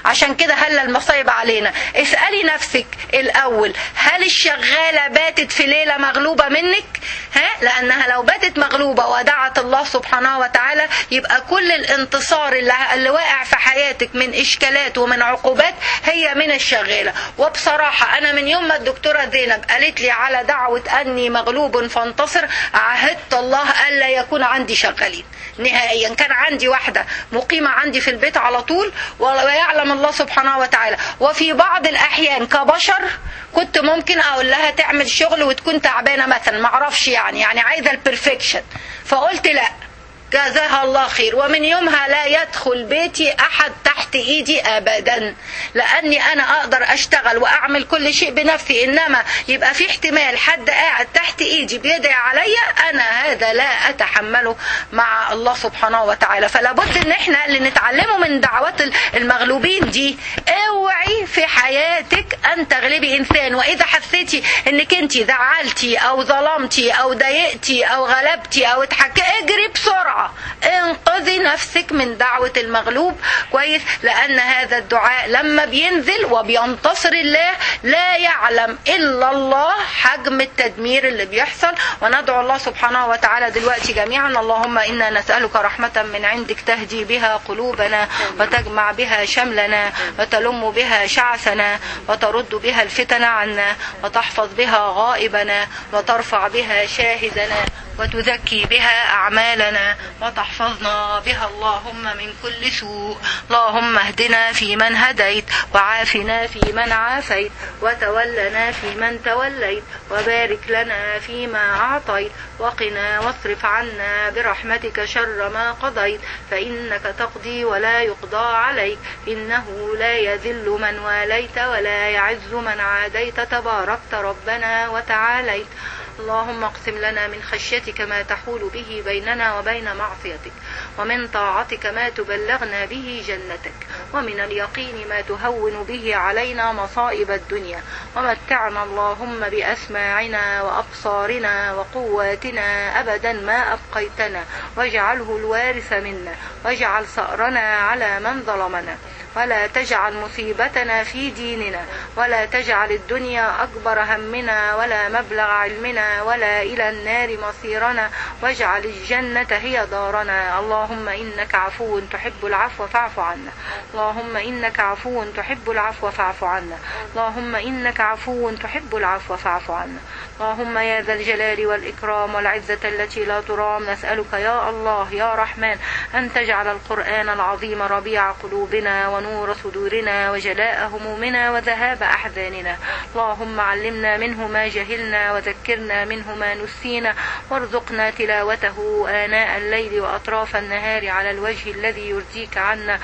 عشان كده هلا المصايب علينا. اسألي نفسك الأول، هل الشغالة باتت في ليلة مغلوبة منك؟ ها؟ لأنها لو باتت مغلوبة ودعت الله سبحانه وتعالى يبقى كل الانتصار اللي, اللي واقع في حياتك من إشكالات ومن عقوبات هي من الشغالة. وبصراحة أنا من يوم ما الدكتورة زينب قالت لي على دعوة أني مغلوب فانتصر عهدت الله ألا يكون عندي شغالين نهائيا. كان عندي واحدة مقيمة عندي في البيت على طول، ويعلم الله سبحانه وتعالى. وفي بعض الأحيان كبشر كنت ممكن أقول لها تعمل شغل وتكون تعبانة مثلا، معرفش يعني يعني عايزة البرفكشن، فقلت لا جزاها الله خير. ومن يومها لا يدخل بيتي أحد تحت إيدي أبدا، لأني أنا أقدر أشتغل وأعمل كل شيء بنفسي، إنما يبقى في احتمال حد قاعد تحت إيدي بيدعي عليا، أنا هذا لا أتحمله مع الله سبحانه وتعالى. فلا بد إن إحنا اللي نتعلمه من دعوات المغلوبين دي، اوعي في حياتك أن تغلبي إنسان. وإذا حسيتي إنك أنت زعلتي أو ظلمتي أو ضايقتي أو غلبتي أو اتحكي، اجري بسرعة انقذي نفسك من دعوة المغلوب، كويس؟ لأن هذا الدعاء لما بينزل وبينتصر الله لا يعلم إلا الله حجم التدمير اللي بيحصل. وندعو الله سبحانه وتعالى دلوقتي جميعا، اللهم إنا نسألك رحمة من عندك تهدي بها قلوبنا وتجمع بها شملنا وتلم بها شعثنا وترد بها الفتن عنا وتحفظ بها غائبنا وترفع بها شاهدنا وتزكي بها أعمالنا وتحفظنا بها اللهم من كل سوء. اللهم اهدنا في من هديت وعافنا في من عافيت وتولنا في من توليت وبارك لنا فيما أعطيت وقنا واصرف عنا برحمتك شر ما قضيت، فإنك تقضي ولا يقضى عليك، إنه لا يذل من واليت ولا يعز من عاديت، تباركت ربنا وتعاليت. اللهم اقسم لنا من خشيتك ما تحول به بيننا وبين معصيتك، ومن طاعتك ما تبلغنا به جنتك، ومن اليقين ما تهون به علينا مصائب الدنيا، ومتعنا اللهم بأسماعنا وأبصارنا وقواتنا أبدا ما أبقيتنا، واجعله الوارث منا، واجعل ثأرنا على من ظلمنا، ولا تجعل مصيبتنا في ديننا، ولا تجعل الدنيا أكبر همنا ولا مبلغ علمنا ولا إلى النار مصيرنا، واجعل الجنة هي دارنا. اللهم إنك عفو تحب العفو فاعف عنا، اللهم إنك عفو تحب العفو فاعف عنا، اللهم إنك عفو تحب العفو فاعف عنا. اللهم يا ذا الجلال والإكرام والعزة التي لا ترام، نسألك يا الله يا رحمن أن تجعل القرآن العظيم ربيع قلوبنا ونور صدورنا وجلاء همومنا وذهاب أحزاننا. اللهم علمنا منه ما جهلنا وذكرنا منه ما نسينا، وارزقنا تلاوته آناء الليل وأطراف النهار على الوجه الذي يرضيك عنا.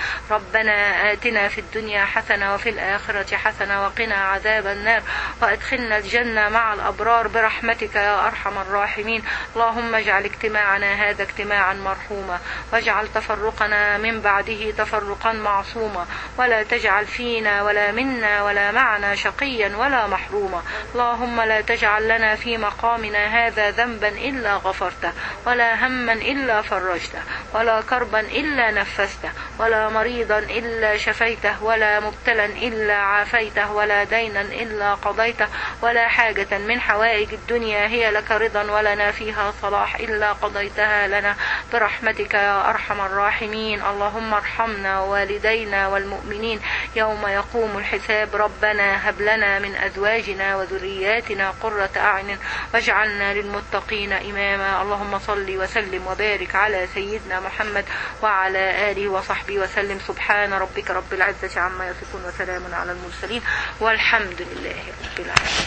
ربنا آتنا في الدنيا حسنة وفي الآخرة حسنة وقنا عذاب النار، وأدخلنا الجنة مع الأبرار برحمتك يا أرحم الراحمين. اللهم اجعل اجتماعنا هذا اجتماعا مرحوما، واجعل تفرقنا من بعده تفرقا معصوما، ولا تجعل فينا ولا منا ولا معنا شقيا ولا محروما. اللهم لا تجعل لنا في مقامنا هذا ذنبا إلا غفرته، ولا هما إلا فرجته، ولا كربا إلا نفسته، ولا مريضا إلا شفيته، ولا مبتلا إلا عافيته، ولا دينا إلا قضيته، ولا حاجة من حوائج الدنيا هي لك رضا ولنا فيها صلاح إلا قضيتها لنا برحمتك يا أرحم الراحمين. اللهم ارحمنا ووالدينا والمؤمنين يوم يقوم الحساب. ربنا هب لنا من أزواجنا وذرياتنا قرة أعين واجعلنا للمتقين إماما. اللهم صل وسلم وبارك على سيدنا محمد وعلى آله وصحبه وسلم. سبحان ربك رب العزة عما يصفون وسلام على المرسلين والحمد لله رب العالمين.